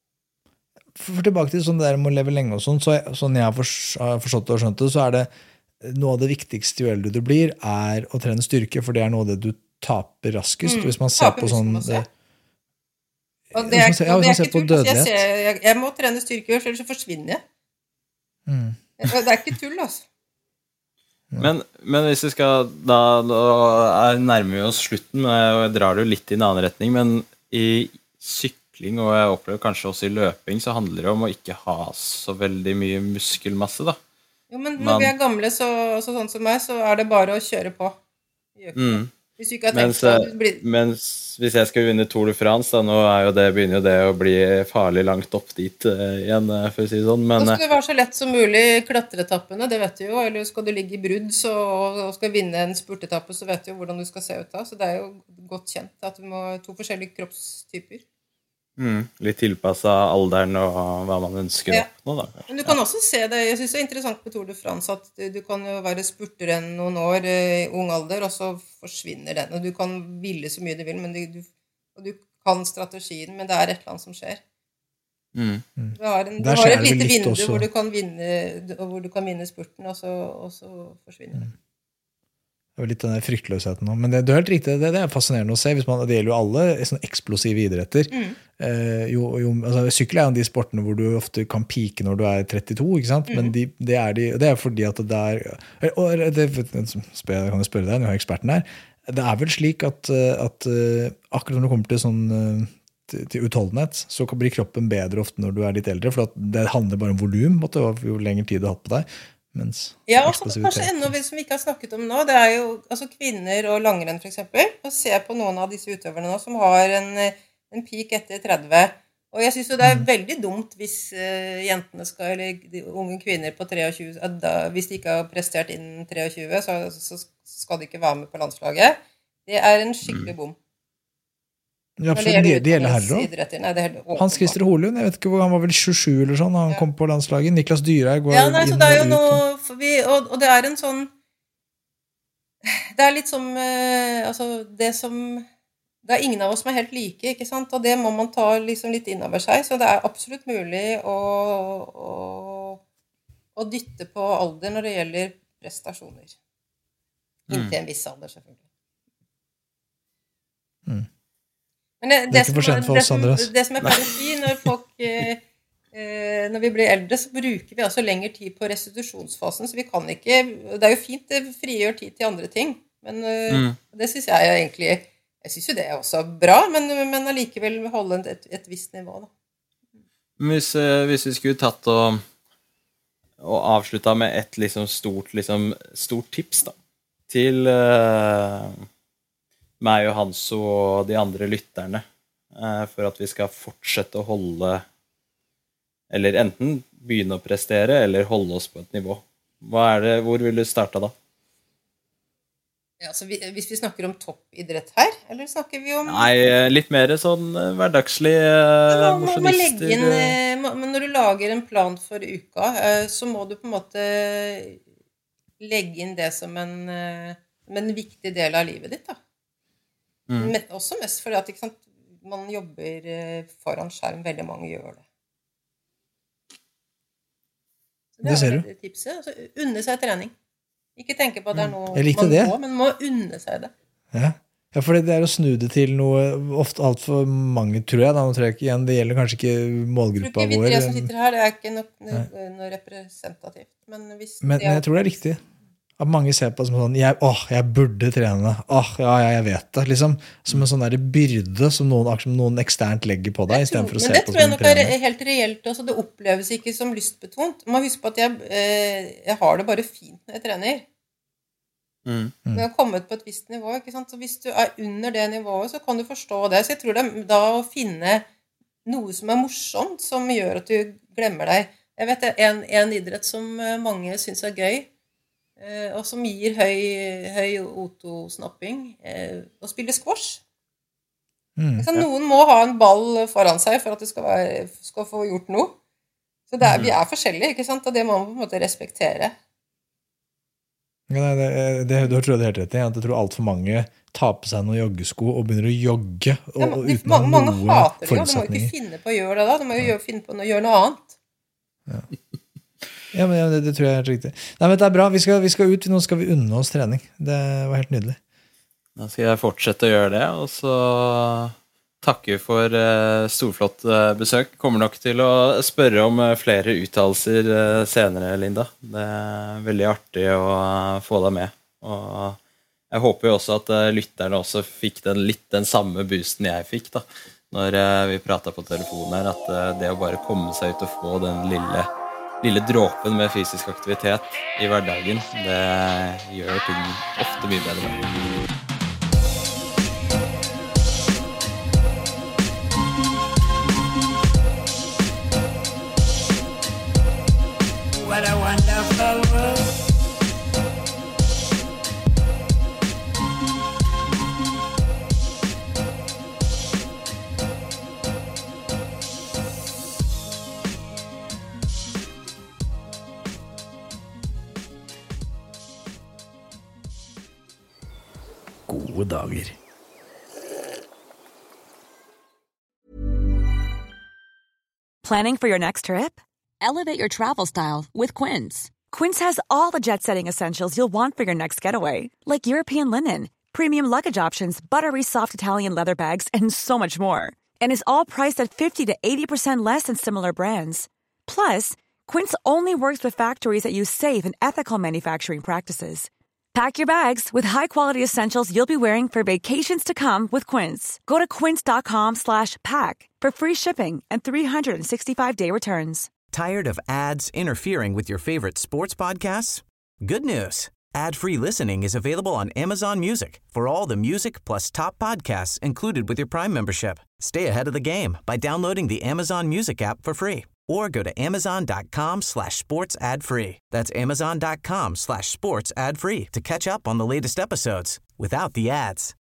For tilbake til sånn det der med å leve lenge og sånn, så er, sånn jeg har fors- har forstått det og skjønt det, så er det noe av det viktigste jo eldre du blir, er å trene styrke, for det er noe av det du taper raskest. Mm, Hvis man ser taper på sånn... muskelmasse. Det, Og det er, Hvis man ser- ja, og det hvis er man ser ikke på tull. Altså, jeg, dødelighet. ser, jeg, jeg må trene styrke, ellers så forsvinner jeg. mm. Det er ikke tull, altså. Men, men hvis vi skal da, da er, nærmer vi oss slutten, men jeg drar det jo litt i en annen retning, men i sykling, og jeg opplever kanskje også i løping, så handler det om å ikke ha så veldig mye muskelmasse da. Jo, men når Man- vi er gamle, så, så sånn som meg, så er det bare å kjøre på. Gjør ikke det. Mm. Hvis du ikke har Mens, tenkt på det, blir... mens hvis jeg skal vinne Tour de France, da, nå er jo det, begynner jo det å bli farlig langt opp dit eh, igjen, eh, for å si det sånn, men Da eh, skal det være så lett som mulig klatreetappene, det vet du jo, eller skal du ligge i brudd så, og skal vinne en spurtetappe, så vet du jo hvordan du skal se ut da, så det er jo godt kjent at du må ha to forskjellige kroppstyper. mm, litt tilpasset alderen og hva man ønsker Ja. å oppnå da. Men du kan også se det, jeg synes det er interessant med Tour de France, at du, du kan jo være spurter enn noen år eh, i ung alder, og så forsvinner den, og du kan ville så mye du vil, men du, du, og du kan strategien, men det er et eller annet som skjer. Mm. Du har, en, du Der har skjer et det vel lite litt vindu også. hvor du kan vinne, hvor du kan vinne spurten, og så, og så forsvinner det. Det er jo litt den der fryktløsheten nå. Men det, det er helt riktig, det, det er fascinerende å se. Hvis man, det gjelder jo alle sånne eksplosive idretter. Mm. Eh, jo, jo, altså, sykkel er jo de sportene hvor du ofte kan pike når du er trettito, ikke sant? Men de, det, er de, det er fordi at det er... Og det, spør, jeg kan jo spørre deg, nå har jeg eksperten her. Det er vel slik at, at akkurat når du kommer til sånn... Til, til utholdenhet, så blir kroppen bedre ofte når du er litt eldre, for at det handler bare om volum, måtte, jo lenger tid du har hatt på deg. Mens Ja, og så eksplosivitet- kanskje enda vi som vi ikke har snakket om nå, det er jo altså kvinner og langrenn for eksempel, og se på noen av disse utøverne nå som har en, en peak etter tretti, og jeg synes jo det er veldig dumt hvis uh, jentene skal, eller de unge kvinner på tjuetre, at da, hvis de ikke har prestert innen tjuetre, så, så skal de ikke være med på landslaget. Det er en skikkelig bom. Ja, absolutt, det, det gjelder herrer også. idretter. Nei, det er helt åpenbart. Hans Christer Holund, jeg vet ikke hvor han var vel tjuesju eller sånn, han Ja. kom på landslaget. Niklas Dyrhaug går Ja, nei, så inn det er jo og ut. noe for vi, og, og det er en sånn det er litt som eh, altså det som det er ingen av oss som er helt like, ikke sant? Og det må man ta liksom litt inn over seg, så det er absolutt mulig å, å, å dytte på alder når det gjelder prestasjoner. Inntil en viss alder, selvfølgelig. Mm. Men det, Det er det, ikke som, for sent for det, oss, som, Andreas. det som jeg pleier å si når folk eh, eh, når vi blir eldre, så bruker vi altså lengre tid på restitusjonsfasen, så vi kan ikke, det er jo fint, det frigjør tid til andre ting, men eh, Mm. det synes jeg egentlig, jeg synes jo det er også bra, men, men allikevel holde et, et visst nivå da. Hvis, eh, hvis vi skulle tatt og, og avsluttet med et liksom stort, liksom, stort tips da, til eh, meg og Hans og de andre lytterne, eh, for at vi skal fortsette å holde, eller enten begynne å prestere, eller holde oss på et nivå. Hva er det, hvor vil du starte da? Ja, altså vi, hvis vi snakker om toppidrett her, eller snakker vi om... Nei, eh, litt mer sånn eh, hverdagslig eh, Man må, må legge inn, mosjonister. eh. eh, må- men når du lager en plan for uka, eh, så må du på en måte legge inn det som en, eh, som en viktig del av livet ditt da. Mm. Men også mest fordi at ikke sant, man jobber eh, foran skjerm, veldig mange gjør det. Så Det ser er du. det tipset. Altså, unne seg trening. Ikke tenke på at det er noe Jeg likte man det. må, men må unne seg det. Ja. Ja, for det er å snu det til noe ofte alt for mange, tror jeg. Da, nå tror jeg ikke igjen, det gjelder kanskje ikke Jeg tror målgruppa ikke vi vår. tre som sitter her, det er ikke noe, noe, noe representativt. Men, hvis Men, det men er- jeg tror det er riktig. At mange ser på det som sånn, jeg, åh, jeg burde trene. Åh, ja, ja, jeg vet det. Liksom, som en sånn der byrde som noen, akkurat som noen eksternt legger på deg, i stedet for å Men se det på tror jeg som en nok er trener. helt reelt. Altså, det oppleves ikke som lystbetont. Man må huske på at jeg, eh, jeg har det bare fint når jeg trener. Mm. Du har kommet på et visst nivå, ikke sant? Så hvis du er under det nivået, så kan du forstå det. Så jeg tror det er da å finne noe som er morsomt, som gjør at du glemmer deg. Jeg vet det er en, en idrett som mange synes er gøy, og som gir høy, høy otosnapping, å spille squash. Mm, så noen må ha en ball foran seg for at du skal, være, skal få gjort noe. Så det er, vi er forskjellige, ikke sant? Og det må man på en måte respektere. Ja, det, det, det tror jeg det helt rett i, at jeg tror alt for mange tar på seg noen joggesko og begynner å jogge og, ja, de, uten mange, mange noe hater det, og du må forutsetninger. ikke finne på å gjøre det da, du må jo finne på å gjøre noe annet. Ja, ja men ja, det, det tror jeg er helt riktig. Nei, men det er bra, vi skal, vi skal ut, nå skal vi unne oss trening. Det var helt nydelig. Da skal jeg fortsette å gjøre det, og så takker for uh, storflott uh, besøk. Kommer nok til å spørre om uh, flere uttalelser uh, senere, Linda. Det er veldig artig å uh, få deg med. Og jeg håper jo også at uh, lytterne også fikk den, litt den samme boosten jeg fikk da, når uh, vi pratet på telefonen her, at uh, det å bare komme seg ut og få den lille, lille dråpen med fysisk aktivitet i hverdagen, det gjør ting ofte mye bedre. What a wonderful world. Gode dager. Planning for your next trip? Elevate your travel style with Quince. Quince has all the jet-setting essentials you'll want for your next getaway, like European linen, premium luggage options, buttery soft Italian leather bags, and so much more. And is all priced at fifty to eighty percent less than similar brands. Plus, Quince only works with factories that use safe and ethical manufacturing practices. Pack your bags with high-quality essentials you'll be wearing for vacations to come with Quince. Go to quince.com slash pack for free shipping and three sixty-five day returns. Tired of ads interfering with your favorite sports podcasts? Good news. Ad-free listening is available on Amazon Music for all the music plus top podcasts included with your Prime membership. Stay ahead of the game by downloading the Amazon Music app for free or go to amazon.com slash sports ad free. That's amazon.com slash sports ad free to catch up on the latest episodes without the ads.